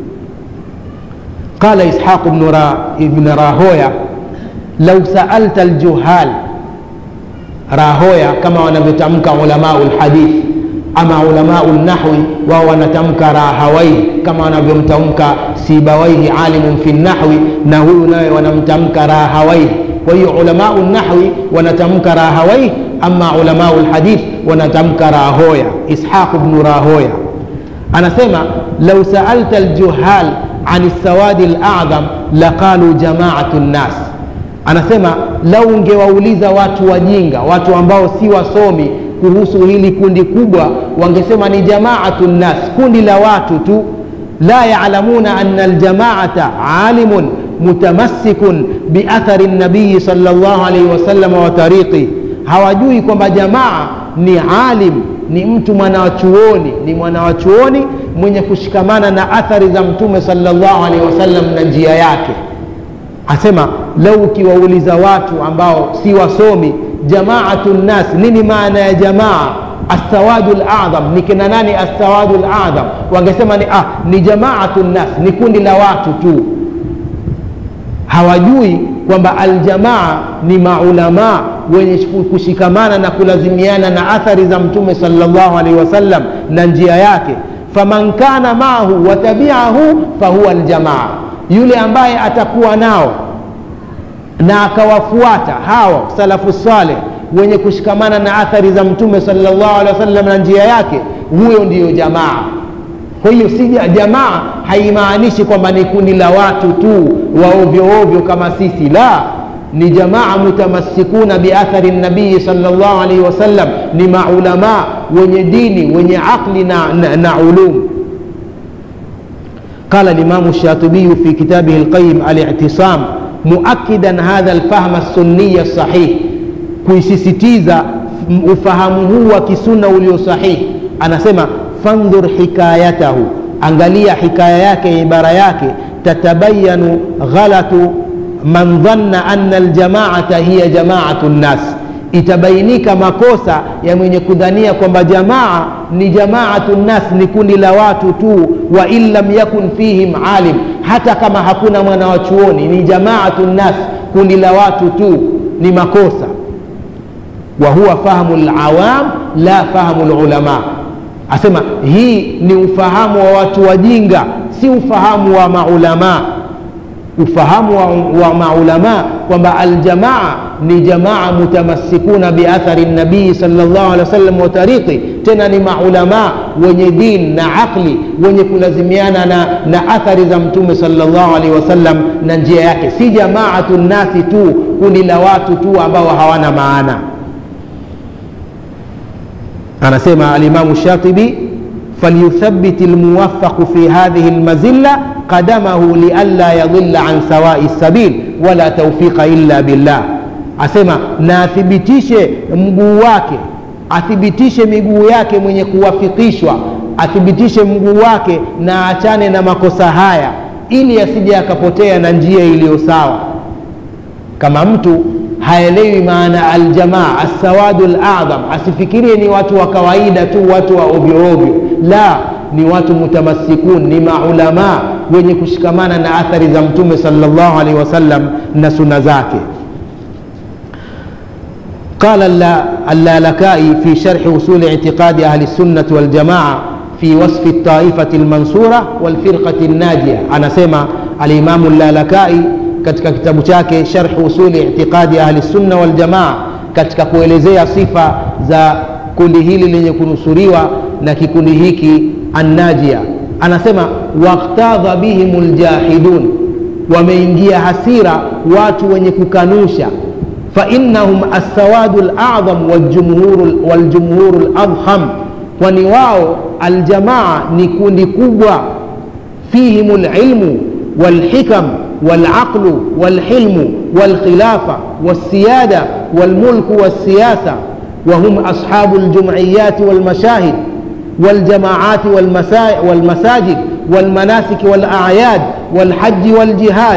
Speaker 1: قال إسحاق بن را ابن راهويا لو سألت الجهال، راهويا كما ونبتمك علماء الحديث، أما علماء النحو ونتمك راهويه كما ونبتمك سيبويه عالم في النحو، نهونا ونبتمك راهويه. وهي علماء النحو ونتمك راهويه، أما علماء الحديث ونتمك راهويا. إسحاق بن راهويا أنا سمع لو سألت الجهال عن السواد الأعظم لقالوا جماعة الناس. Anasema lau ungewauliza watu wajinga, watu ambao si wasomi, kuhusu hili kundi kubwa, wangesema ni jamaatun nas, kundi la watu tu. La ya'lamuna anna aljamaata alimun mutamassikun biathari nabii sallallahu alayhi wasallam wa tariqi. Hawajui kwamba jamaa ni alim, ni mtu mwanachuoni, ni mwanachuoni mwenye kushikamana na athari za mtume sallallahu alaihi wasallam na njia yake. Asema lau ukiwauliza watu ambao si wasomi, jamaatun nas, nini maana ya jamaa? As-sawadul a'zam, ni kina nani as-sawadul a'zam? Wangesema ni ah ni jamaatun nas, ni kundi la watu tu. Hawajui kwamba aljamaa ni maulama wenye kushikamana na kulazimiana na athari za mtume sallallahu alaihi wasallam na njia yake. Faman kana maahu wa tabi'ahu fahuwa aljamaa, yule ambaye atakuwa nao na akawafuata hao salafu saleh wenye kushikamana na athari za mtume sallallahu alaihi wasallam na njia yake, huyo ndiyo jamaa. Kwa hiyo si jamaa haimaanishi kwamba ni kundi la watu tu wa ovyo ovyo kama sisi. La, ni jamaa mutamassikuna biathari nabii sallallahu alaihi wasallam, ni maulama wenye dini, wenye akli na, na, na ulum. قال الإمام الشاطبي في كتابه القيم الاعتصام مؤكدا هذا الفهم السني الصحيح، كيسيسيتيزا ufahamu huu wa kisunna ulio sahihi. Anasema fandhur hikayatahu, angalia hikaya yake, ibara yake, tatabayanu ghalatu man dhanna anna aljamaata hiya jamaatu nnas, itabainika makosa ya mwenye kudhania kwamba jamaa ni jamaatu nnas, ni kundi la watu tu. Wa in lam yakun fihim alim, hata kama hakuna mwana wa chuoni, ni jamaatu nnas, kundi la watu tu, ni makosa. Wa huwa fahamu alawam la fahamu alulama. Asema hii ni ufahamu wa watu wajinga, si ufahamu wa maulama. Ufahamu wa, wa maulama kwamba aljamaa ni jamaa mutamassikuna biathari nabii sallallahu alaihi wasallam wa tariqi, tena ni maulama wenye din na akli, wenye kulazimiana na, na athari za mtume sallallahu alaihi wasallam na njia yake, si jamaatu nasi tu, kundi la watu tu ambao hawana maana. Anasema al-Imam Shatibi فليثبت الموفق في هذه المزلة قدمه لئلا يضل عن سواء السبيل ولا توفيق إلا بالله. Asema na athibitishe mguu wake, athibitishe miguu yake mwenye kuwafikishwa athibitishe mguu wake na achane na makosa haya, ili asije akapotea na njia iliyo sawa. Kama mtu haelewi maana aljamaa, as-sawadul a'zam, asifikirie ni watu wa kawaida tu, watu wa ovyo ovyo. La, ni watu mutamassikun, ni maulama wenye kushikamana na athari za Mtume sallallahu alaihi wasallam na sunna zake. قال اللالكائي في شرح وصول اعتقاد أهل السنة والجماعة في وصف الطائفة المنصورة والفرقة الناجية. أنا سمع الإمام اللالكائي katika kitabu chake Sharh Usuli I'tiqadi Ahli Sunna wal Jamaa, katika kuelezea sifa za kundi hili lenye kunusuriwa na kikundi hiki an-najia, anasema waqtadha bihimul jahidun, wameingia hasira watu wenye kukanusha. Fa innahum as-sawadul a'zam wal jumhurul wal jumhurul adham, kwani wao aljamaa ni kundi kubwa. Fihimul ilmu wal hikam والعقل والحلم والخلافة والسيادة والملك والسياسة، وهم أصحاب الجمعيات والمشاهد والجماعات والمساجد والمناسك والأعياد والحج والجهاد،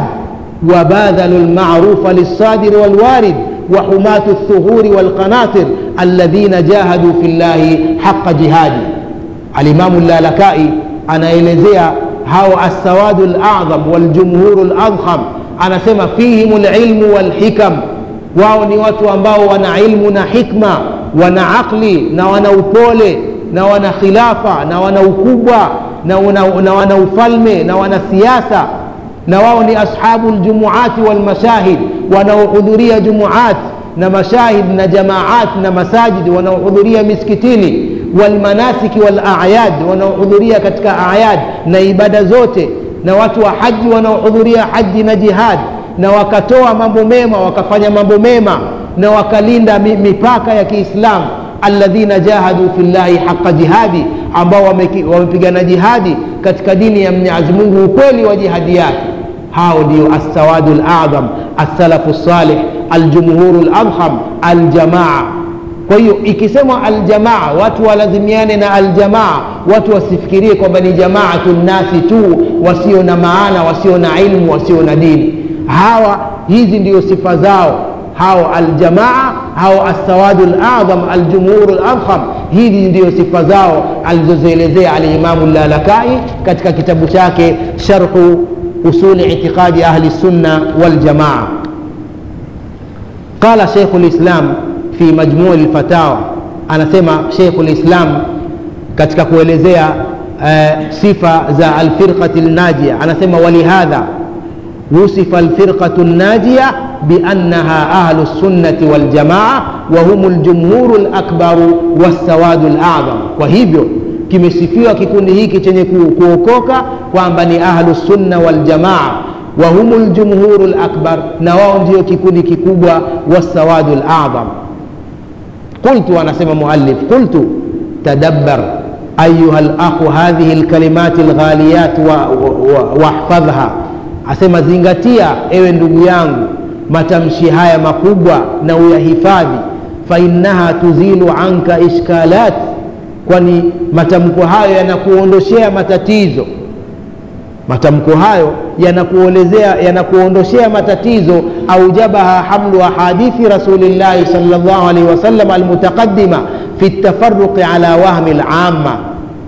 Speaker 1: وباذلوا المعروف للصادر والوارد، وحماة الثغور والقناطر الذين جاهدوا في الله حق جهاده. الإمام اللالكائي أنا إليزيا هاو السواد الأعظم والجمهور الأضخم، أنا سمى فيهم العلم والحكم، wao ni watu ambao wana ilmu na hikma, wana akli na wana upole na wana khilafa na wana ukubwa na wana, na wana ufalme na wana siasa, na wao ni ashabu aljumuati wal mashahid, wanaohudhuria jumuat na mashahid na jamaat na masajid, wanaohudhuria miskitini, wal manasiki wal a'yad, wanaohudhuria katika a'yad na ibada zote, na watu wa haji wanaohudhuria haji na jihad, na wakatoa mambo mema, wakafanya mambo mema, na wakalinda mipaka ya Kiislamu. Alladhina jahadu fillahi haqqa jihadi, ambao wamepigana jihadi katika dini ya Mwenyezi Mungu ukweli wa jihadi yake. Hao ndio as-sawadul a'zam, as-salafu salih, al-jumhurul adham, al-jamaa. Kwa hiyo ikisema aljamaa, watu walazimiane na aljamaa, watu wasifikirie kwamba ni jamaatun nasi tu, wasio na maana, wasio na ilmu, wasio na dini. Hawa hizi ndio sifa zao, hao aljamaa, hao as-sawadul a'zam, al-jumhurul adham. Hizi ndio sifa zao alizozielezea al-Imam al-Lalakai katika kitabu chake Sharh Usul I'tiqadi Ahli Sunna wal Jamaa. Qala Sheikh al-Islam fi majmu' al-fatawa, anasema Sheikh al-Islam katika kuelezea uh, sifa za al-firqati al-najia, anasema walihadha wusifa al-firqatu an-najia biannaha ahlu sunnati wal jamaa wa humul jumhurul akbaru was-sawadul a'zam. Kwa hivyo kimesifiwa kikundi hiki chenye kuokoka kwamba ni ahlu sunna wal jamaa, wa humul jumhurul akbar, na wao ndio kikundi kikubwa, was-sawadul a'zam. Qultu, anasema muallif, qultu tadabbar ayuha al-akhu hadhihi al-kalimat al-ghaliyat wahfadhha, asema zingatia ewe ndugu yangu matamshi haya makubwa na uyahifadhi. Fa innaha tuzilu anka ishkalat, kwani matamko hayo yanakuondoshea matatizo. Matamko hayo yanakuelezea, yanakuondoshea matatizo. Aujabaha hamlu ahadithi rasulillahi sallallahu alaihi wasallam almutaqaddima fi at-tafarruq ala wahmi al-amma.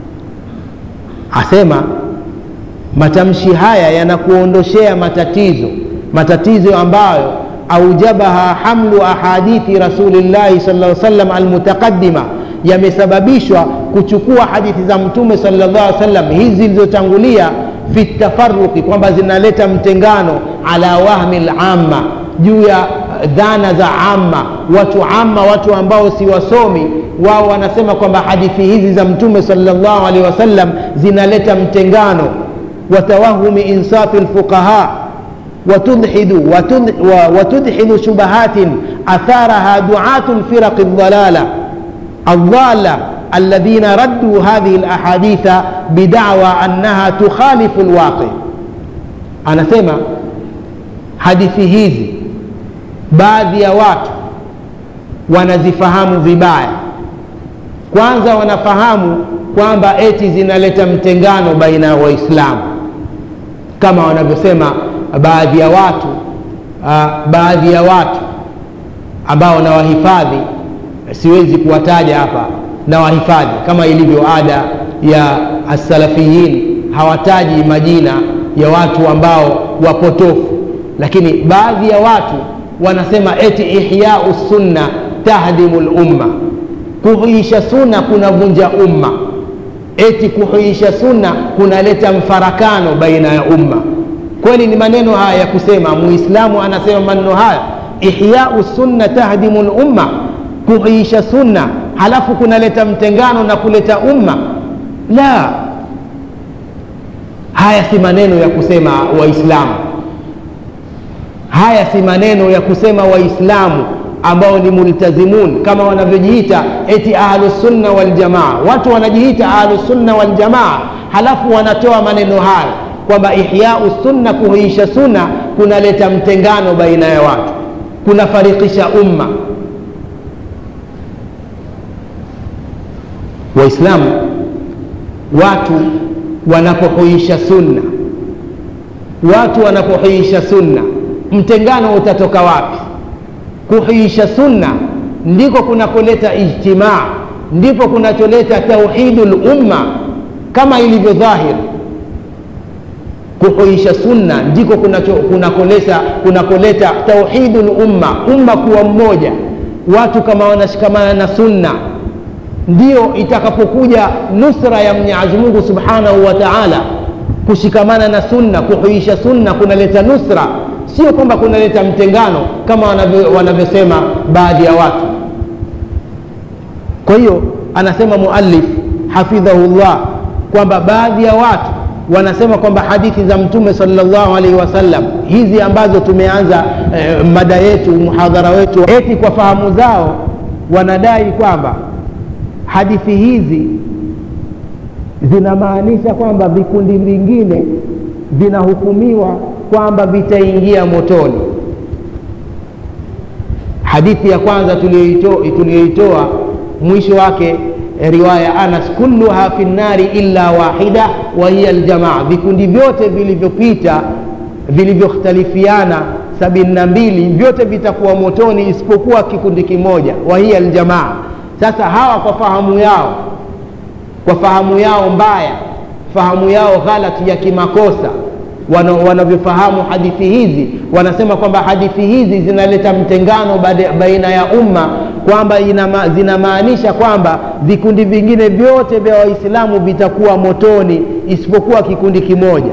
Speaker 1: Asema matamshi haya yanakuondoshea matatizo, matatizo ambayo aujabaha hamlu ahadithi rasulillahi sallallahu alaihi wasallam almutaqaddima, yamesababishwa kuchukua hadithi za Mtume sallallahu alaihi wasallam hizi zilizotangulia, fi tafarruqi, kwamba zinaleta mtengano, ala wahmi al-amma, juu ya dhana za amma. Watu amma, watu ambao si wasomi, wao wanasema kwamba hadithi hizi za Mtume sallallahu alaihi wasallam zinaleta mtengano. Watawahumi insafi al-fuqaha watudhidu watudhidu shubahatin atharaha du'atu al-firaq ad-dalala ad-dalla alladhina raddu hadhihi al-ahaditha bid'awa annaha tukhalifu al-waqi. Anasema hadithi hizi baadhi ya watu wanazifahamu vibaya, Kwanza wanafahamu kwamba eti zinaleta mtengano baina ya Waislamu, kama wanavyosema baadhi ya watu uh, baadhi ya watu ambao na wahifadhi, siwezi kuwataja hapa, na wahifadhi kama ilivyo ada ya as-salafiyin, hawataji majina ya watu ambao wapotofu, lakini baadhi ya watu wanasema eti ihya'u sunna tahdimul umma, kuhuisha sunna kunavunja umma, eti kuhuisha sunna kunaleta mfarakano baina ya umma. Kweli ni maneno haya ya kusema, muislamu anasema maneno haya, ihya'u sunna tahdimul umma, kuhuisha sunna halafu kunaleta mtengano na kuleta umma? La, haya si maneno ya kusema Waislamu, haya si maneno ya kusema Waislamu ambao ni multazimun kama wanavyojiita eti ahlus sunna wal jamaa. Watu wanajiita ahlus sunna wal jamaa, halafu wanatoa maneno haya kwamba ihya'us sunna, kuhuisha sunna kunaleta mtengano baina ya watu, kunafarikisha umma. Waislamu, watu wanapohuisha sunna, watu wanapohuisha sunna, mtengano utatoka wapi? Kuhuisha sunna ndiko kunakoleta ijtimaa, ndipo kunacholeta tauhidul umma kama ilivyo dhahir. Kuhuisha sunna ndiko kunakoleta kunakoleta tauhidul umma, umma kuwa mmoja. Watu kama wanashikamana na sunna, ndio itakapokuja nusra ya Mwenyezi Mungu Subhanahu wa Ta'ala. Kushikamana na sunna, kuhuisha sunna kunaleta nusra, sio kwamba kunaleta mtengano kama wanavyosema baadhi ya watu. Kwa hiyo anasema muallif hafidhahullah kwamba baadhi ya watu wanasema kwamba hadithi za Mtume sallallahu alaihi wasallam hizi ambazo tumeanza eh, mada yetu, muhadhara wetu, eti kwa fahamu zao wanadai kwamba hadithi hizi zinamaanisha kwamba vikundi vingine vinahukumiwa kwamba vitaingia motoni. Hadithi ya kwanza tuliyoitoa mwisho wake riwaya Anas, kulluha fi nnari illa wahida wa hiya aljamaa, vikundi vyote vilivyopita vilivyokhtalifiana sabini na mbili vyote vitakuwa motoni isipokuwa kikundi kimoja, wa hiya aljamaa. Sasa hawa kwa fahamu yao, kwa fahamu yao mbaya, fahamu yao ghalati ya kimakosa, wanavyofahamu hadithi hizi, wanasema kwamba hadithi hizi zinaleta mtengano baina ya umma, kwamba zinamaanisha kwamba vikundi vingine vyote vya Waislamu vitakuwa motoni isipokuwa kikundi kimoja.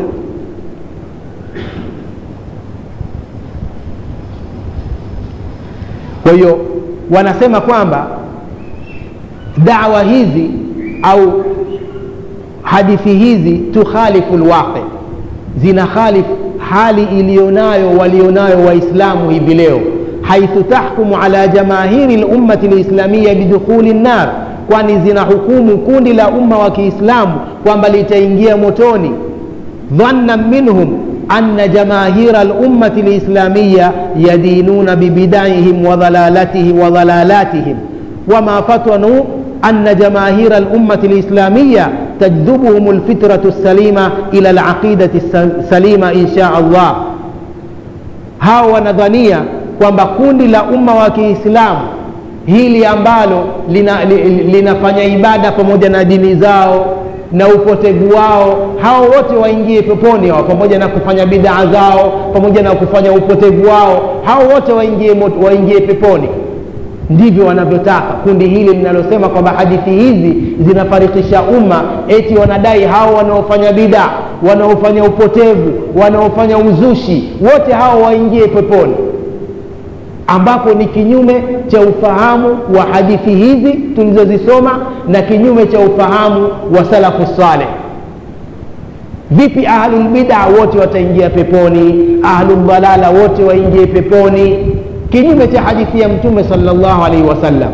Speaker 1: Kwa hiyo wanasema kwamba da'wa hizi au hadithi hizi tukhalifu alwaqi, zina khalifu hali ilionayo walionayo Waislamu hivi leo, haithu tahkumu ala jamaahiri al-ummati al-islamiyya bidukhuli an-nar, kwani zina hukumu kundi la umma wa Kiislamu kwamba litaingia motoni. Dhanna minhum anna jamaahira al-ummati al-islamiyya yadinuna bibid'ihim wa dhalalatihim wa dhalalatihim, wama fatanu anna jamaahira al-ummati al-islamiyya تجذبهم الفطرة السليمة إلى العقيدة السليمة إن شاء الله. hao wanadhania kwamba kundi la umma wa Kiislamu hili ambalo linafanya lina ibada pamoja na dini zao na upotevu wao, hao wote waingie peponi, hao pamoja na kufanya bid'a zao, pamoja na kufanya upotevu wao, hao wote waingie waingie peponi. Ndivyo wanavyotaka kundi hili linalosema kwamba hadithi hizi zinafarikisha umma, eti wanadai hao wanaofanya bid'a, wanaofanya upotevu, wanaofanya uzushi, wote hao waingie peponi, ambapo ni kinyume cha ufahamu wa hadithi hizi tulizozisoma na kinyume cha ufahamu wa salafu saleh. Vipi ahlul bid'a wote wataingia peponi, ahlul dalala wote waingie peponi? Kinyume cha hadithi ya Mtume sallallahu alaihi wasallam.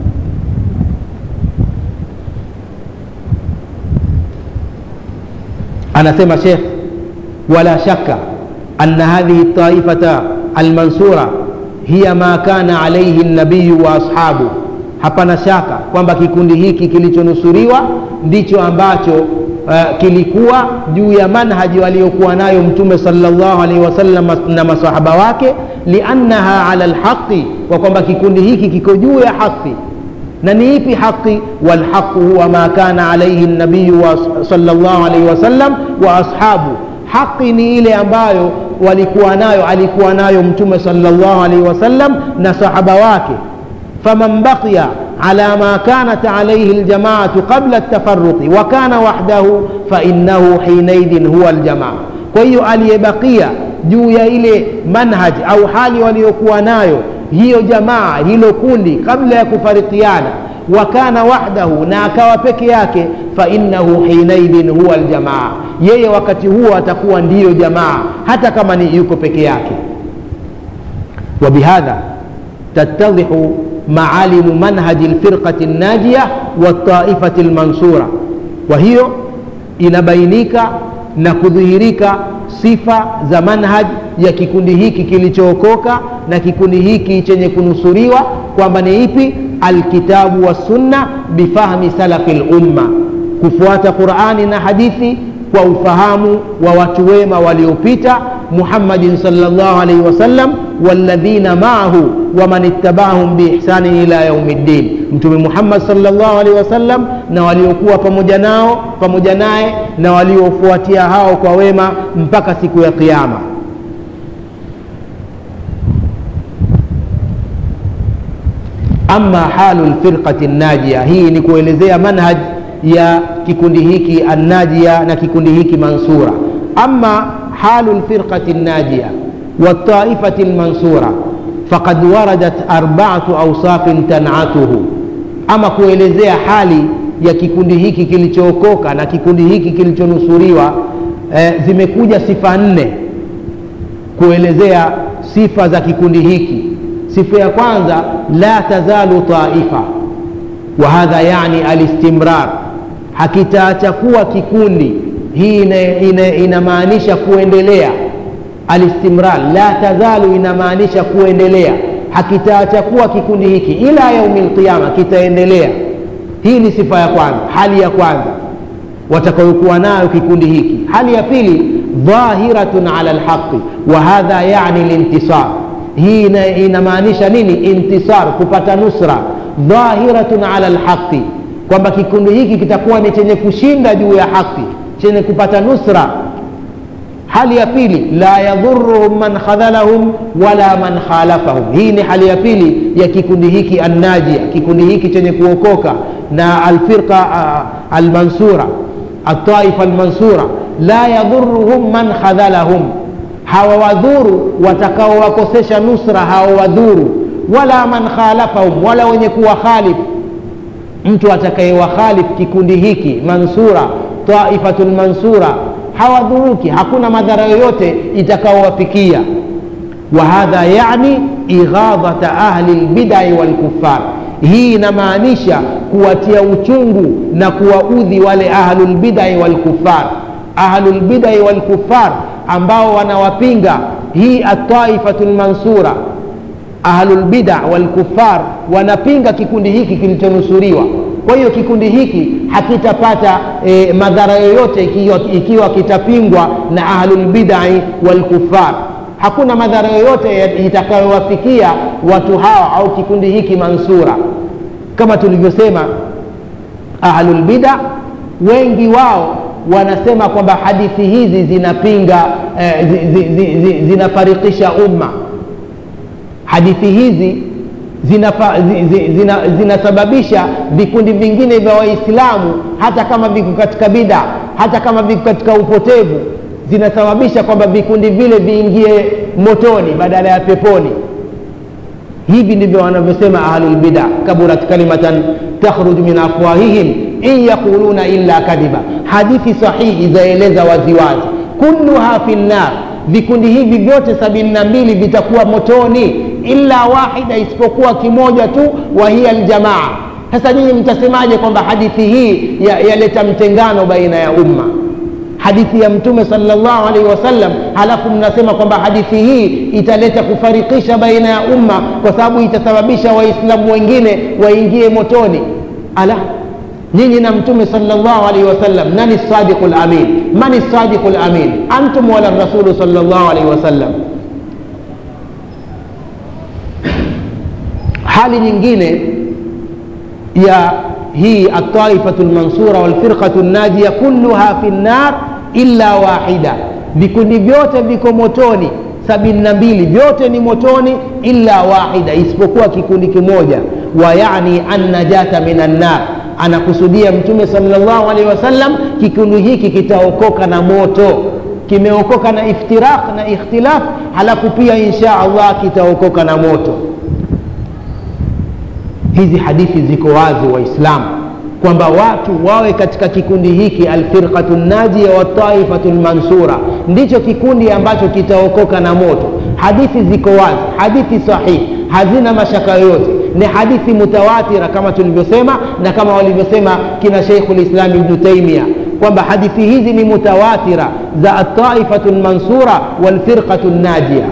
Speaker 1: Anasema Sheikh, wala shakka anna hadhihi taifata almansura hiya ma kana alayhi an-nabiy wa ashabu, hapana shaka kwamba kikundi hiki kilichonusuriwa ndicho ambacho uh, kilikuwa juu ya manhaji waliokuwa nayo Mtume sallallahu alaihi wasallam na maswahaba wake, liannaha ala alhaqi, kwa kwamba kikundi hiki kiko juu ya haki. Na ni ipi haki? Walhaqu huwa ma kana alayhi an-nabiy sallallahu alayhi wasallam wa ashabu. Haki ni ile ambayo walikuwa nayo alikuwa nayo Mtume sallallahu alayhi wasallam na sahaba wake. Faman baqiya ala ma kanat alayhi al-jama'atu qabla at-tafarruq wa kana wahdahu fa innahu hinaidin huwa al-jama'a. Kwa hiyo aliyebakia juu ya ile manhaj au hali waliokuwa nayo hiyo jamaa, hilo kundi, kabla ya kufarikiana, wakana wahdahu, na akawa peke yake, fa innahu hinaidin huwa aljamaa, yeye wakati huo atakuwa ndiyo jamaa hata kama ni yuko peke yake. وبهذا تتضح معالم منهج الفرقة الناجية والطائفة المنصورة, وهي inabainika na kudhihirika sifa za manhaj ya kikundi hiki kilichookoka na kikundi hiki chenye kunusuriwa, kwamba ni ipi? Alkitabu wa sunna bifahmi salafil umma, kufuata Qur'ani na hadithi kwa ufahamu wa watu wema waliopita, Muhammadin sallallahu alaihi wasallam walladhina ma'ahu wa man ittaba'ahum biihsani ila yaumiddin, Mtume Muhammad sallallahu alaihi wasallam na waliokuwa pamoja nao pamoja naye na waliofuatia hao kwa wema mpaka siku ya kiyama. Amma halul firqati an-najia, hii ni kuelezea manhaj ya kikundi hiki an-najia na kikundi hiki mansura. Amma halul firqati an-najia wa taifati al-mansura faqad waradat arba'atu awsafin tan'atuhu, ama kuelezea hali ya kikundi hiki kilichookoka na kikundi hiki kilichonusuriwa, eh, zimekuja sifa nne kuelezea sifa za kikundi hiki. Sifa ya kwanza, la tazalu taifa, wa hadha yani alistimrar, hakitaacha kuwa kikundi. Hii inamaanisha ina, ina kuendelea. Alistimrar, la tazalu inamaanisha kuendelea, hakitaacha kuwa kikundi hiki ila yaumil qiyama, kitaendelea. Hii ni sifa ya kwanza, hali ya kwanza watakayokuwa nayo kikundi hiki. Hali ya pili, dhahiratun ala alhaqi, wa hadha yani lintisar, hii inamaanisha nini? Intisar, kupata nusra. Dhahiratun ala alhaqi, kwamba kikundi hiki kitakuwa ni chenye kushinda juu ya haki, chenye kupata nusra. Hali ya pili, la yadhurruhum man khadhalahum wala man khalafahum, hii ni hali ya pili ya kikundi hiki an-najia, kikundi hiki chenye kuokoka na alfirqa uh, almansura, at-taifa almansura. La yadhurruhum man khadhalahum, hawawadhuru watakao wakosesha nusra, hawawadhuru. Wala man khalafahum, wala wenye kuwa khalif, mtu atakayewakhalif kikundi hiki mansura, taifatul mansura, hawadhuruki, hakuna madhara yoyote itakaowafikia. Wa hadha yani ighadhata ahli albid'i wal kuffar, hii inamaanisha kuwatia uchungu na kuwaudhi wale ahlul bid'i wal kuffar. Ahlul bid'i wal kuffar ambao wanawapinga hii at-taifatul mansura, ahlul bid'a wal kuffar wanapinga kikundi hiki kilichonusuriwa. Kwa hiyo kikundi hiki hakitapata e, madhara yoyote ikiwa, ikiwa kitapingwa na ahlul bid'i wal kuffar. Hakuna madhara yoyote itakayowafikia watu hawa au kikundi hiki mansura. Kama tulivyosema, ahlul bid'a wengi wao wanasema kwamba hadithi hizi zinapinga eh, zi, zi, zi, zi, zinafarikisha umma. Hadithi hizi zinasababisha zina, zina vikundi vingine vya Waislamu, hata kama viko katika bid'a, hata kama viko katika upotevu, zinasababisha kwamba vikundi vile viingie motoni badala ya peponi. Hivi ndivyo wanavyosema ahlul bid'a, kaburat kalimatan takhruj min afwahihim in yaquluna illa kadiba. Hadithi sahihi zaeleza waziwazi, kulluha fi an-nar, vikundi hivi vyote sabini na mbili vitakuwa motoni, illa wahida, isipokuwa kimoja tu, wa hiya aljamaa. Sasa nyinyi mtasemaje kwamba hadithi hii yaleta ya mtengano baina ya umma? hadithi ya Mtume sallallahu alaihi wasallam, halafu mnasema kwamba hadithi hii italeta kufarikisha baina ya umma kwa sababu itasababisha waislamu wengine waingie motoni. Ala, nyinyi na Mtume sallallahu alaihi wasallam, nani sadiqul amin? Mani sadiqul amin, antum wala rasul sallallahu alaihi wasallam? hali nyingine ya hii at-taifatul mansura wal firqatul najia kulluha fi an-nar illa wahida, vikundi vyote viko motoni sabini na mbili, vyote ni motoni illa wahida, isipokuwa kikundi kimoja. Wa yani an-najata minan nar, anakusudia Mtume sallallahu alaihi wasallam kikundi hiki kitaokoka na moto, kimeokoka na iftiraq na ikhtilaf, halafu pia insha Allah kitaokoka na moto. Hizi hadithi ziko wazi waislamu kwamba watu wawe katika kikundi hiki al-firqatun najia wa taifatul mansura, ndicho kikundi ambacho kitaokoka na moto. Hadithi ziko wazi, hadithi sahihi, hazina mashaka yote, ni hadithi mutawatira kama tulivyosema, na kama walivyosema kina Sheikhul Islam Ibn Taymiyyah kwamba hadithi hizi ni mutawatira za at-taifatul mansura wal firqatun najia.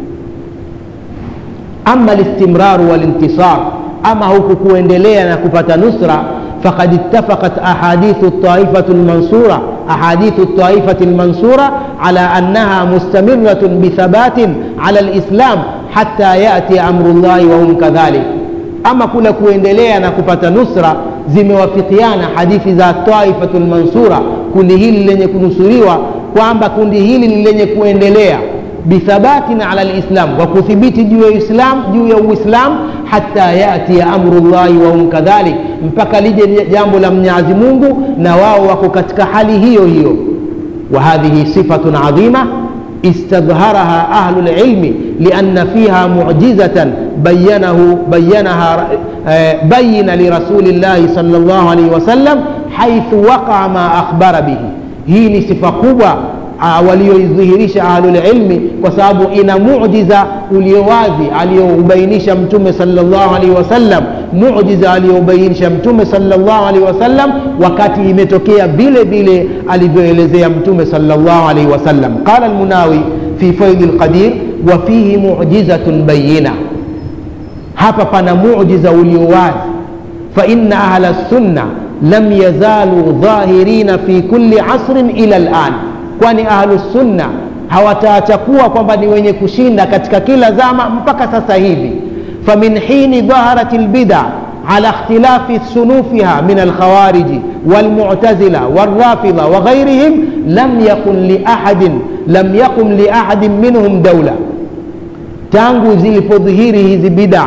Speaker 1: Amma al-istimrar wal intisar, ama huku kuendelea na kupata nusra, faqad ittafaqat ahadithu at-taifati al-mansura ahadithu at-taifati al-mansura ala annaha mustamirratun bi thabatin ala al-islam hatta yati amrullahi wa hum kadhalik. Ama kula kuendelea na kupata nusra, zimewafikiana hadithi za at-taifati al-mansura, kundi hili lenye kunusuriwa, kwamba kundi hili ni lenye kuendelea bithabatin ala alislam, wa kuthibiti juu ya Islam, juu ya Uislamu, hatta yati amrullahi wa hum kadhalik, mpaka lije jambo la Mwenyezi Mungu na wao wako katika hali hiyo hiyo. Wa hadhihi sifatun adhima istadhharaha ahlul ilmi lianna fiha mu'jizatan bayyanahu bayyanaha bayyana li rasulillahi sallallahu alayhi wasallam haythu waqa'a ma akhbara bihi. Hii ni sifa kubwa walioidhihirisha ahlul ilmi kwa sababu ina muujiza uliowazi aliyobainisha Mtume sallallahu alaihi wasallam, muujiza aliyobainisha Mtume sallallahu alaihi wasallam wakati imetokea vile vile alivyoelezea Mtume sallallahu alaihi wasallam. Qala al-Munawi fi Fayd al-Qadir wa fihi mu'jizatun bayyina, hapa pana muujiza uliowazi. Fa inna ahla as-sunnah lam yazalu dhahirina fi kulli asrin ila al-an, kwani ahlus sunna hawataacha kuwa kwamba ni wenye kushinda katika kila zama mpaka sasa hivi. Famin hini dhaharat albid'a ala ikhtilafi sunufiha min alkhawarij walmu'tazila warrafidha wa ghayrihim lam yakun li ahadin lam yakun li ahadin minhum dawla. Tangu zilipodhihiri hizi bid'a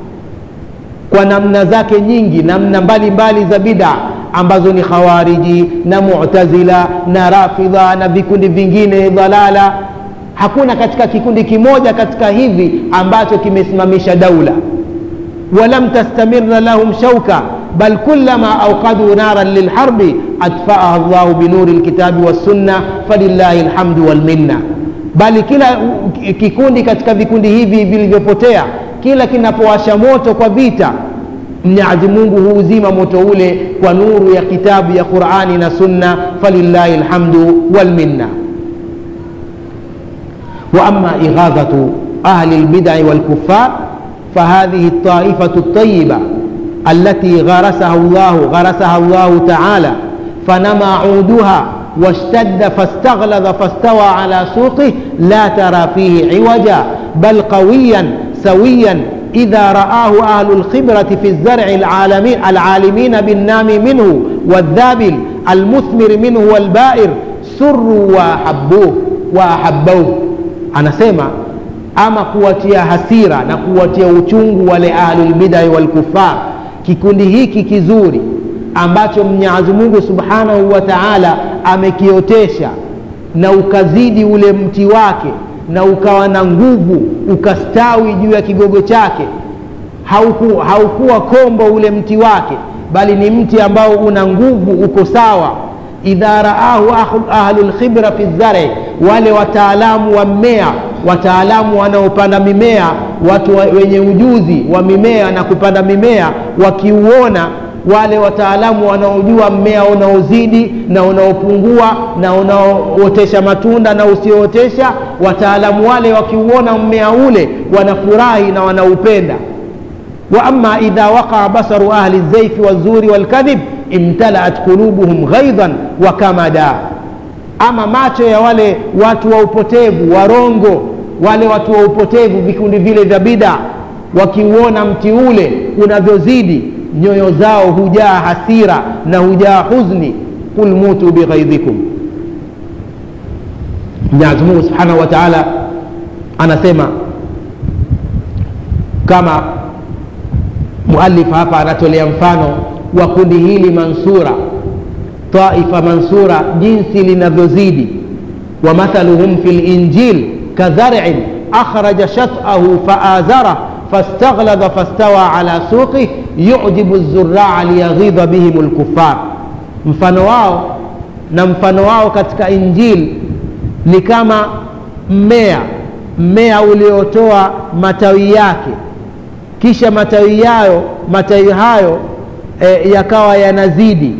Speaker 1: kwa namna zake nyingi, namna mbalimbali za bid'a ambazo ni khawariji na mu'tazila na rafidha na vikundi vingine dhalala, hakuna katika kikundi kimoja katika hivi ambacho kimesimamisha daula. Walam tastamirra lahum shauka bal kullama awqadu naran lilharbi atfa'aha Allahu binuri alkitabi was sunna falillahi alhamdu wal minna. Bali kila kikundi katika vikundi hivi vilivyopotea, kila kinapowasha moto kwa vita, Mwenyezi Mungu huuzima moto ule kwa nuru ya kitabu ya Qur'ani na Sunna, falillahi alhamdu wal minna. Wa amma ighadhatu ahli albid'i wal kuffar fahadhihi at-ta'ifatu at-tayyiba allati gharasaha Allah gharasaha Allah ta'ala fanama 'uduha washtadda fastaghlada fastawa ala suqihi la tara fihi 'iwaja bal qawiyan sawiyan إذا رآه أهل الخبرة في الزرع العالمين العالمين بالنامي منه والذابل المثمر منه والبائر سروا وأحبوه وأحبوه. أنا سيما أما kuwatia hasira na kuwatia uchungu wale ahlul bid'ah wal kuffar, kikundi hiki kizuri ambacho Mwenyezi Mungu Subhanahu wa Ta'ala amekiotesha na ukazidi ule mti wake na ukawa na nguvu ukastawi juu ya kigogo chake, hauku, haukuwa kombo ule mti wake, bali ni mti ambao una nguvu, uko sawa. Idha raahu ahlul khibra fi zari, wale wataalamu wa mmea, wataalamu wanaopanda mimea, watu wenye ujuzi wa mimea na kupanda mimea, wakiuona wale wataalamu wanaojua mmea unaozidi na unaopungua na unaootesha matunda na usiootesha. Wataalamu wale wakiuona mmea ule wanafurahi na wanaupenda. wa amma idha waqa basaru ahli zayfi wazuri walkadhib imtala'at qulubuhum ghaidan wa kamada. Ama macho ya wale watu wa upotevu, warongo, wale watu wa upotevu, vikundi vile vya bid'a, wakiuona mti ule unavyozidi, nyoyo zao hujaa hasira na hujaa huzni. Qul mutu bighaidhikum. Mwenyezi Mungu Subhanahu wa Ta'ala anasema, kama muallif hapa anatolea mfano wa kundi hili mansura, taifa mansura, jinsi linavyozidi. wa mathaluhum fil injil kadhar'in akhraja shat'ahu fa'azara fastaghlaba fastawa ala suqi yu'jibu az-zurra'a liyaghidha bihim al-kuffar. Mfano wao na mfano wao katika injili ni kama mmea mmea uliotoa matawi yake, kisha matawi yayo matawi hayo e, yakawa yanazidi,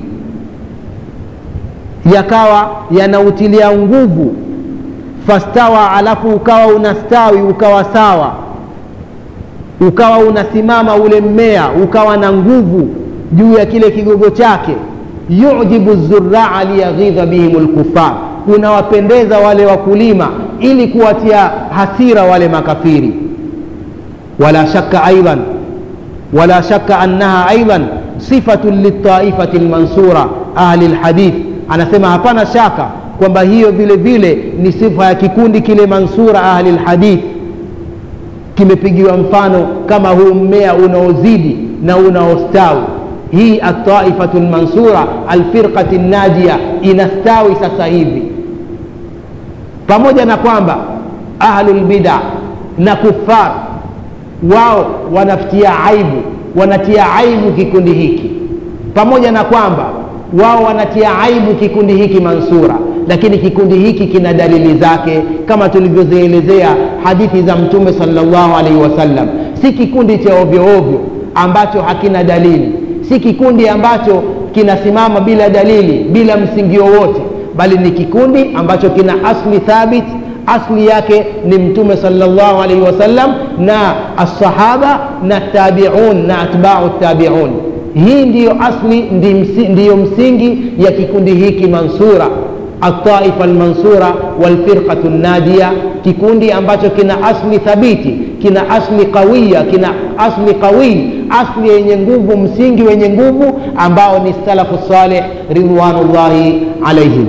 Speaker 1: yakawa yanautilia nguvu. Fastawa, alafu ukawa unastawi, ukawa sawa, ukawa unasimama ule mmea, ukawa na nguvu juu ya kile kigogo chake. Yu'jibu az-zurra'a liyaghidha bihim al-kuffar, unawapendeza wale wakulima ili kuwatia hasira wale makafiri. wala shakka aidan wala shakka annaha aidan sifatun lit-ta'ifati al-mansura ahli al-hadith. Anasema hapana shaka kwamba hiyo vile vile ni sifa ya kikundi kile mansura ahli al-hadith. Kimepigiwa mfano kama huu mmea unaozidi na unaostawi. Hii at-ta'ifatu al-mansura al-firqati an-najia inastawi sasa hivi, pamoja na kwamba ahlul bid'ah na kuffar wao wanafitia aibu, wanatia aibu kikundi hiki, pamoja na kwamba wao wanatia aibu kikundi hiki mansura, lakini kikundi hiki kina dalili zake kama tulivyozielezea hadithi za Mtume sallallahu alaihi wasallam. Si kikundi cha ovyo ovyo ambacho hakina dalili, si kikundi ambacho kinasimama bila dalili, bila msingi wowote, bali ni kikundi ambacho kina asli thabit. Asli yake ni Mtume sallallahu alaihi wasallam na as-sahaba na tabi'un na atba'u tabi'un. Hii ndiyo asli, ndiyo msingi ya kikundi hiki mansura, at-taifa al-mansura wal-firqatu an-najia, kikundi ambacho kina asli thabiti, kina asli qawiya, kina asli qawi, asli yenye nguvu, msingi wenye nguvu ambao ni salafu salih ridwanullahi alaihim.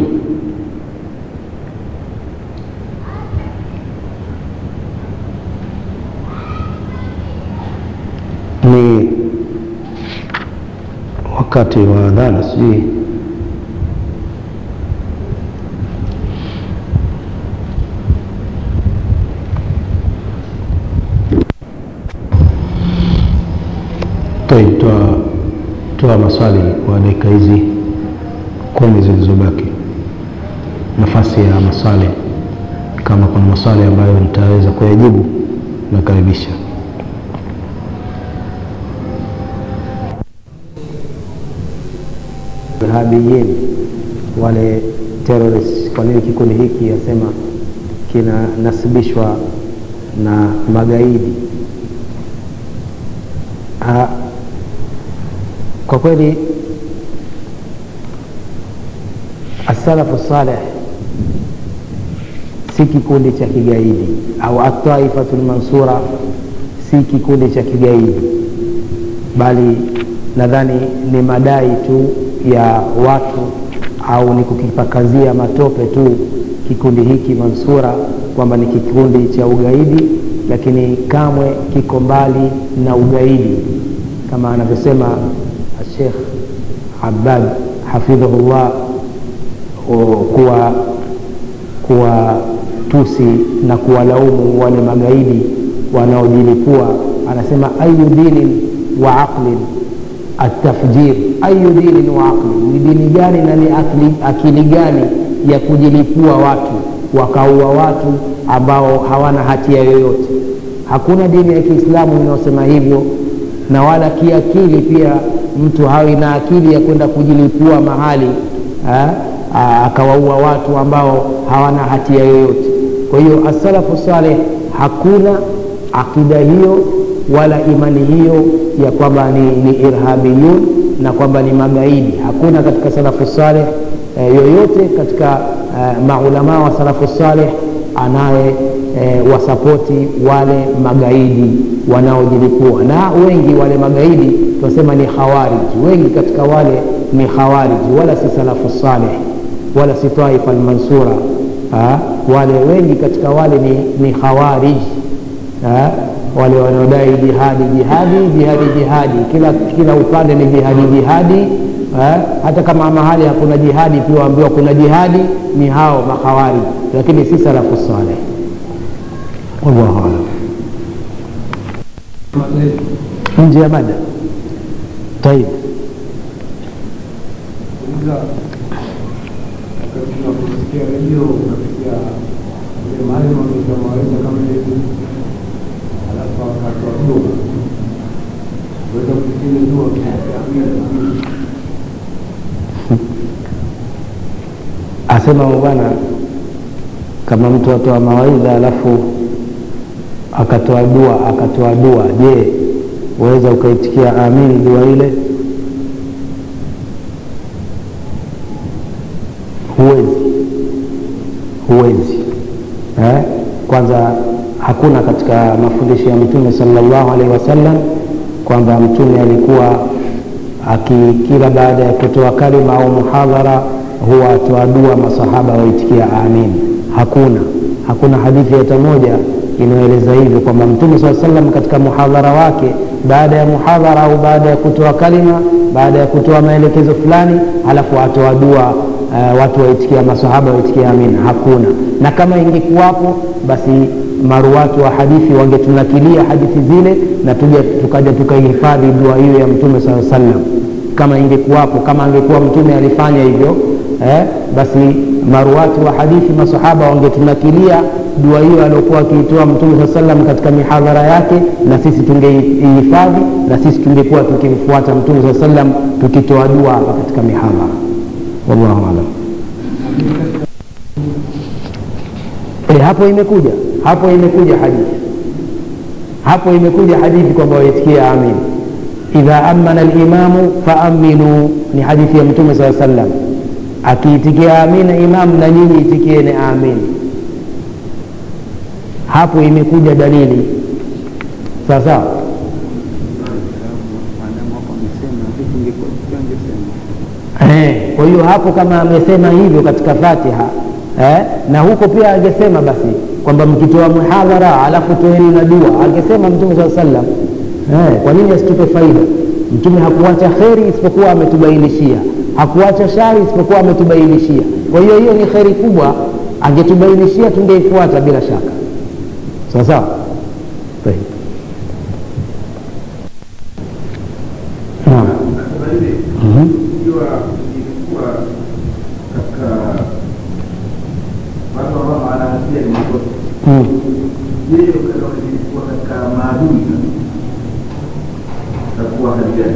Speaker 1: Ni wakati wa adhana, sijui toa toa maswali kwa dakika hizi kumi zilizobaki. Nafasi ya maswali, kama kuna maswali ambayo nitaweza kuyajibu nakaribisha. Wahabiyin, wale terrorists, kwa nini kikundi hiki yasema kina nasibishwa na magaidi? Ha, kwa kweli as-salafu salih si kikundi cha kigaidi, au at-taifatul mansura si kikundi cha kigaidi, bali nadhani ni madai tu ya watu, au ni kukipakazia matope tu kikundi hiki mansura kwamba ni kikundi cha ugaidi, lakini kamwe kiko mbali na ugaidi, kama anavyosema Sheikh Abbad hafidhahullah, kuwa kuwa tusi na kuwalaumu wale magaidi wanaojilipua. Anasema ayu dinin wa aqlin at-tafjir, ayu dinin wa aqlin, ni dini gani na ni akili, akili gani ya kujilipua watu wakaua watu ambao hawana hatia yoyote? Hakuna dini ya Kiislamu inayosema hivyo, na wala kiakili pia mtu hawi na akili ya kwenda kujilipua mahali akawaua watu ambao hawana hatia yoyote. Kwa hiyo as-salafu salih hakuna akida hiyo wala imani hiyo ya kwamba ni, ni irhabiyun na kwamba ni magaidi. Hakuna katika salafu salih e, yoyote katika e, maulama wa salafu salih anaye e, wasapoti wale magaidi wanaojilipua. Na wengi wale magaidi tunasema ni khawarij, wengi katika wale ni khawarij, wala si salafu salih wala si taifa al-mansura. Ha? Wale wengi katika wale ni, ni khawarij. Ha? Wale wanaodai jihadi jihadi jihadi jihadi, kila kila upande ni jihadi jihadi. Ha? Hata kama mahali hakuna jihadi pia waambiwa kuna jihadi, ni hao makhawarij, lakini si salafu salih. Wallahu a'lam. nje ya mada. Tayeb,
Speaker 2: kusikia redio kusikia ile mahali mambo maweza kama hivi, alafu wakati wa dua waweza kusikia dua kwa
Speaker 1: asema bwana, kama mtu atoa mawaidha alafu akatoa dua akatoa dua, je, waweza ukaitikia amin dua ile? Huwezi, huwezi. Eh? Kwanza hakuna katika mafundisho ya Mtume sallallahu alaihi wasallam kwamba Mtume alikuwa akikila baada ya kutoa kalima au muhadhara huwa atoa dua masahaba waitikia amin. Hakuna, hakuna hadithi hata moja inaeleza hivyo kwamba Mtume sallallahu alaihi wasallam katika muhadhara wake baada ya muhadhara au baada ya kutoa kalima, baada ya kutoa maelekezo fulani, halafu atoa dua Uh, watu waitikia, masahaba waitikia amin. Hakuna. Na kama ingekuwapo basi maruwatu wa hadithi wangetunakilia hadithi zile na tuja tukaja tukahifadhi dua hiyo ya Mtume sallallahu alaihi wasallam. Kama ingekuwapo, kama angekuwa Mtume alifanya hivyo eh, basi maruwatu wa hadithi masahaba wangetunakilia dua hiyo aliyokuwa akiitoa Mtume sallallahu alaihi wasallam katika mihadhara yake, na sisi tungeihifadhi na sisi tungekuwa tukimfuata Mtume sallallahu alaihi wasallam tukitoa dua hapa katika mihadhara. Wallahu a'lam. Eh, hapo imekuja hapo imekuja hadithi hapo imekuja hadithi kwamba waitikia amin. Idha amana al-imamu fa'aminu, ni hadithi ya Mtume sallallahu alaihi wasallam. Akiitikia amin imam, na nyinyi itikieni amin. Hapo imekuja dalili. Sasa Eh, kwa hiyo hapo kama amesema hivyo katika Fatiha eh, na huko pia angesema basi kwamba mkitoa muhadhara alafu toeni na dua, angesema Mtume sallallahu alaihi wasallam. Eh, kwa nini asitupe faida? Mtume hakuacha kheri isipokuwa ametubainishia, hakuacha shari isipokuwa ametubainishia. Kwa hiyo hiyo ni kheri kubwa, angetubainishia tungeifuata bila shaka. Sawa sawa. Naam. Mhm.
Speaker 2: Ikiwa ilikuwa katika watu ambao wanaanzia ni makosa. Mm. Yeye ilikuwa katika maadui na kuwa hadithi.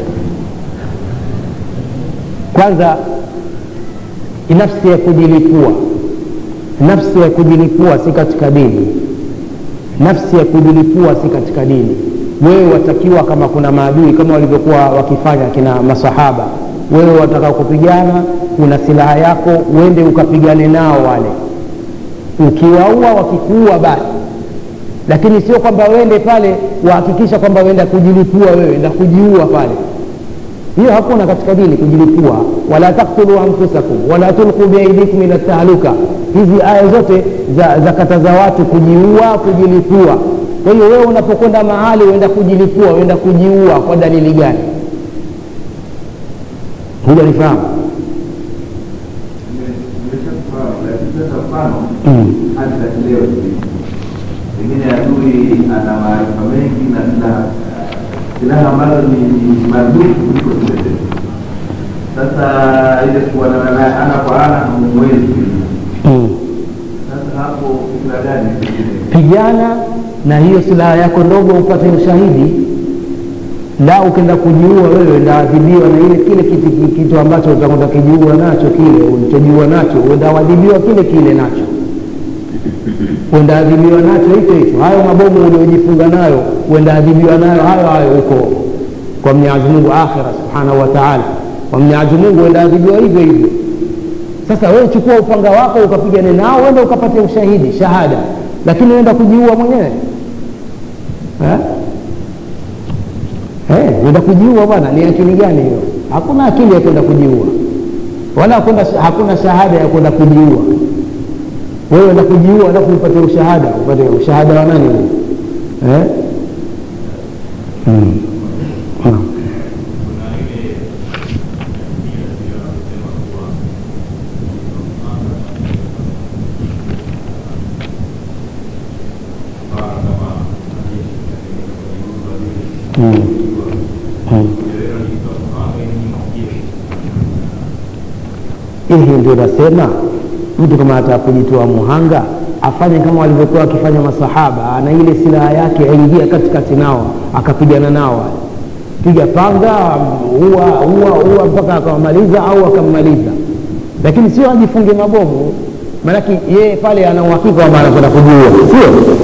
Speaker 1: Kwanza nafsi ya kujilipua, nafsi ya kujilipua si katika dini. Nafsi ya kujilipua si katika dini. Wewe watakiwa, kama kuna maadui kama walivyokuwa wakifanya kina masahaba, wewe wataka kupigana, una silaha yako, uende ukapigane nao wale. Ukiwaua wakikuua basi, lakini sio kwamba uende pale wahakikisha kwamba uenda kujilipua, wewe enda kujiua pale. Hiyo hakuna katika dini kujilipua. Wala taqtulu anfusakum wala tulqu biaydikum ila tahluka. Hizi aya zote za, za kataza watu kujiua, kujilipua. Kwa hiyo wewe unapokwenda mahali uenda kujilipua, uenda kujiua kwa dalili gani? Huja nifahamu.
Speaker 2: Mm. Hata leo pengine adui ana maarifa mengi na silaha silaha ambazo ni madufu kuliko zile. Sasa ile kuonana naye ana kwa ana hamwezi.
Speaker 1: Mm.
Speaker 2: Sasa hapo kuna gani?
Speaker 1: Pigana na hiyo silaha yako ndogo upate ushahidi. la ukienda kujiua wewe ndaadhibiwa na ile kile kitu, kitu ambacho utakwenda kujiua nacho, kile ulichojiua nacho utaadhibiwa kile kile nacho, utaadhibiwa nacho hicho hicho. Hayo mabomu uliojifunga nayo utaadhibiwa nayo hayo hayo huko kwa Mwenyezi Mungu akhira subhanahu wa ta'ala. Kwa Mwenyezi Mungu utaadhibiwa hivyo hivyo. Sasa wewe chukua upanga wako ukapigane nao, uende ukapate ushahidi shahada, lakini uenda kujiua mwenyewe eh eh uenda kujiua bwana, ni akili gani hiyo? Hakuna akili ya kwenda kujiua, wala hakuna hakuna shahada ya kwenda kujiua. Wewe uenda kujiua alafu upate ushahada, upate ushahada wa nani eh hmm. Hmm. Hmm. Hmm. Hii ndio nasema mtu kama atakujitoa muhanga afanye kama walivyokuwa wakifanya masahaba, ana ile silaha yake aingia katikati nao akapigana nao, piga panga ua ua ua mpaka akamaliza au akammaliza, lakini sio ajifunge mabomu. Maana yeye pale ana uhakika kwamba anakwenda kujua, sio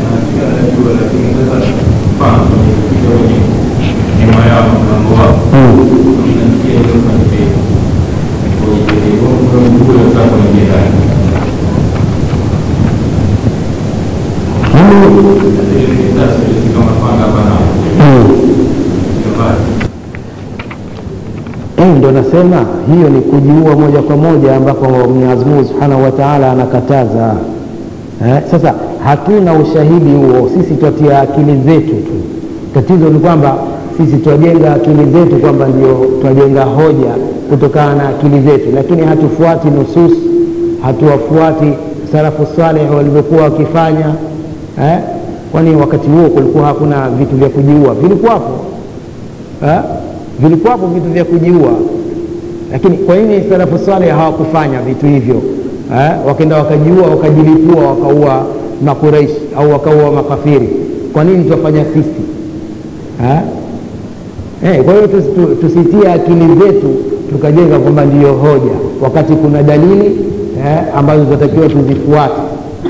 Speaker 1: Eh, ndio nasema hiyo ni kujiua moja kwa moja, ambapo Mwenyezi Mungu Subhanahu wa Ta'ala anakataza. Eh, sasa hatuna ushahidi huo, sisi tuatia akili zetu tu. Tatizo ni kwamba sisi tujenga akili zetu kwamba ndio tujenga hoja kutokana na akili zetu, lakini hatufuati nusus, hatuwafuati salafu salih walivyokuwa wakifanya. Eh, kwani wakati huo kulikuwa hakuna vitu vya kujiua? Vilikuwapo eh vilikuwapo vitu vya kujiua, lakini kwa nini salafu salih hawakufanya vitu hivyo? Eh, wakaenda wakajiua, wakajilipua, wakaua makuraish au wakaua makafiri. Kwa nini tuwafanya sisi? Eh, eh kwa hiyo tusitie akili zetu tukajenga kwamba ndiyo hoja, wakati kuna dalili eh, ambazo tunatakiwa tuzifuate.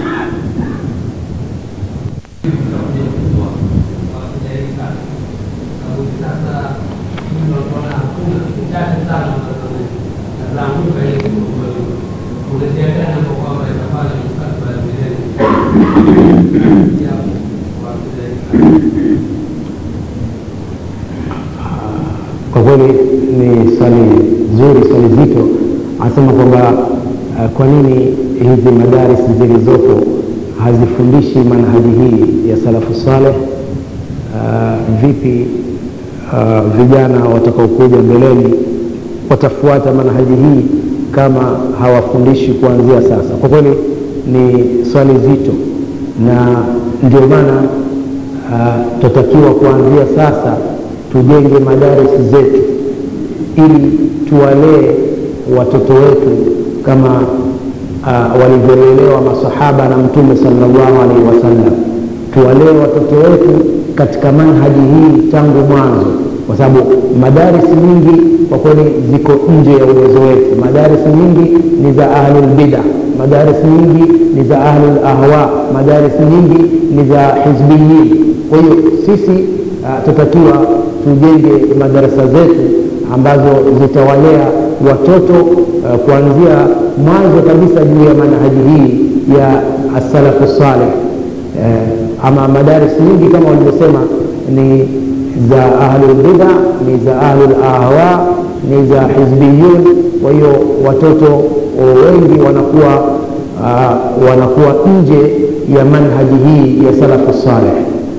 Speaker 1: Kwa kweli ni swali zuri, swali zito. Anasema kwamba uh, kwa nini hizi madaris zilizopo hazifundishi manhaji hii ya salafu saleh? Uh, vipi uh, vijana watakaokuja mbeleni watafuata manhaji hii kama hawafundishi kuanzia sasa? Kwa kweli ni swali zito, na ndio maana uh, tutakiwa kuanzia sasa tujenge madaris zetu ili tuwalee watoto wetu kama uh, walivyolelewa masahaba na Mtume sallallahu alaihi wasallam. Tuwalee watoto wetu katika manhaji hii tangu mwanzo, kwa sababu madaris nyingi kwa kweli ziko nje ya uwezo wetu. Madaris nyingi ni za ahlul bid'ah, madaris nyingi ni za ahlul ahwa, madaris nyingi ni za hizbiyin. Kwa hiyo sisi uh, tutakiwa tujenge madarasa zetu ambazo zitawalea watoto uh, kuanzia mwanzo kabisa juu ya manhaji hii ya as-salafu salih. Uh, ama madaris nyingi kama walivyosema ni za ahlul bid'ah, ni za ahlul ahwa, ni za hizbiyun. Kwa hiyo watoto wengi wanakuwa uh, wanakuwa nje ya manhaji hii ya salafu salih.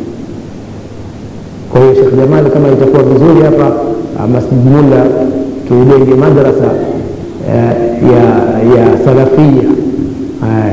Speaker 1: Kwa hiyo Sheikh Jamal, kama itakuwa vizuri hapa Masjid Mulla tujenge madrasa uh, ya ya salafia. uh,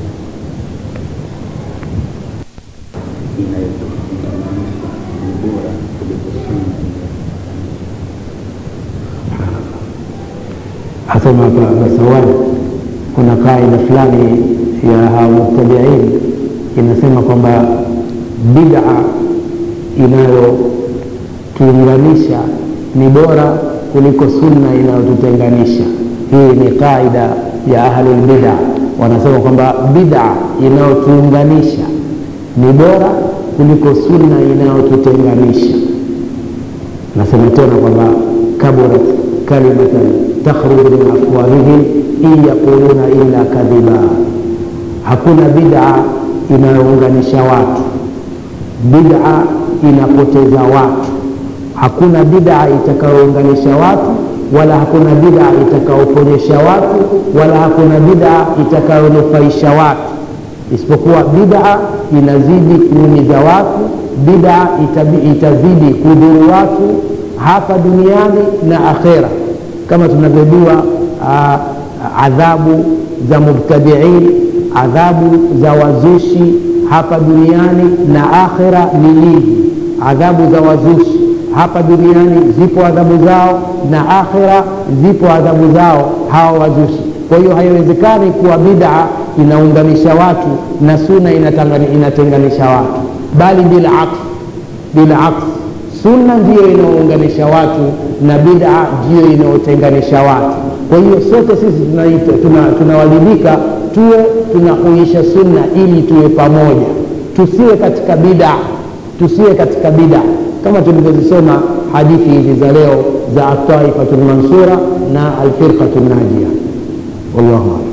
Speaker 1: Asema hapa Basawani kuna kaida fulani ya mubtadi'in inasema kwamba bid'a inayo inayotuunganisha ni bora kuliko sunna inayotutenganisha. Hii ni kaida ya ahlul bid'ah. Wanasema kwamba bid'ah inayotuunganisha ni bora kuliko sunna inayotutenganisha. Nasema tena kwamba kaburat kalimatan takhruju min afwahihim in yaquluna illa kadhiba. Hakuna bid'ah inayounganisha watu, bid'ah inapoteza watu. Hakuna bid'ah itakayounganisha watu, wala hakuna bid'ah itakayoponyesha watu, wala hakuna bid'ah itakayonufaisha watu, isipokuwa bid'ah inazidi kuumiza watu, bid'ah itazidi kudhuru watu hapa duniani na akhera. Kama tunavyojua adhabu za mubtadi'in, adhabu za wazushi hapa duniani na akhera ni nyingi. Adhabu za wazushi hapa duniani zipo adhabu zao, na akhera zipo adhabu zao hawa wazushi. Kwa hiyo haiwezekani kuwa bid'a inaunganisha watu na sunna inatenganisha watu, bali bila aks, bila aks. Sunna ndiyo inaunganisha watu na bid'a ndiyo inaotenganisha watu. Kwa hiyo sote sisi tunawajibika tuna, tuwe tunahuisha sunna ili tuwe pamoja, tusiwe katika bid'a, tusiwe katika bid'a kama tulivyosema hadithi hizi za leo za at-taifatul mansura na al-firqatul najia. Wallahu a'lam.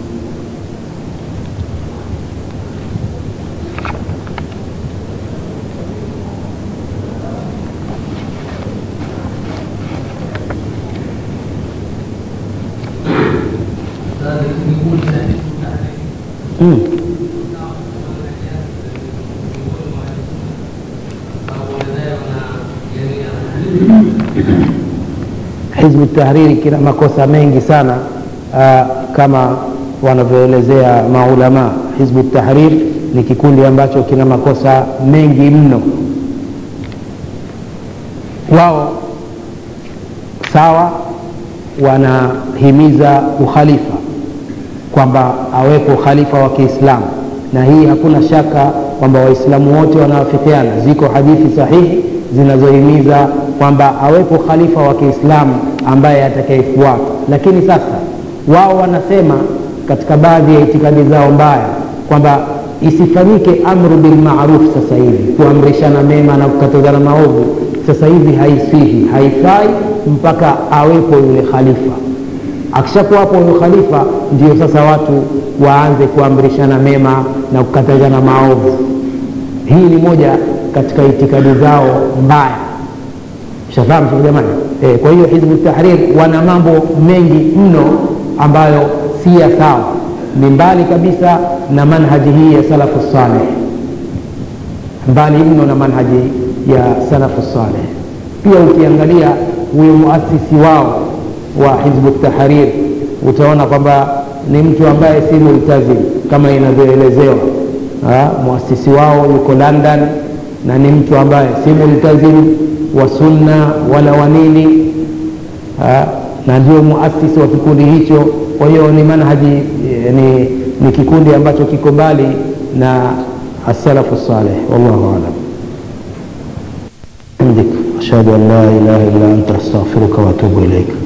Speaker 1: Hmm. Hizb ut-Tahrir kina makosa mengi sana, uh, kama wanavyoelezea maulama. Hizb ut-Tahrir ni kikundi ambacho kina makosa mengi mno. Wao sawa wanahimiza ukhalifa, kwamba awepo khalifa wa Kiislamu, na hii hakuna shaka kwamba waislamu wote wanawafikiana. Ziko hadithi sahihi zinazohimiza kwamba awepo khalifa wa Kiislamu ambaye atakayefuata. Lakini sasa wao wanasema katika baadhi ya itikadi zao mbaya kwamba isifanyike amru bil ma'ruf sasa hivi, kuamrishana mema na kukatazana maovu sasa hivi haisihi, haifai mpaka awepo yule khalifa. Akishakuwa hapo yule khalifa, ndio sasa watu waanze kuamrishana mema na kukatazana maovu. Hii ni moja katika itikadi zao mbaya. Shafahamu sio jamani? E, kwa hiyo Hizb ut-Tahrir wana mambo mengi mno ambayo si sawa, ni mbali kabisa na manhaji hii ya salafu salih, mbali mno na manhaji ya salafu salih. Pia ukiangalia huyo muasisi wao wa Hizb ut-Tahrir utaona kwamba ni mtu ambaye si multazim kama inavyoelezewa. Muasisi wao yuko London na ni mtu ambaye si multazim wa sunna wala wanini, na ndio muasisi wa kikundi hicho. Kwa hiyo ni manhaji ni, ni kikundi ambacho kiko mbali na as-salafu salih. Wallahu a'lam. Ashhadu an la ilaha illa anta astaghfiruka wa atubu ilaik.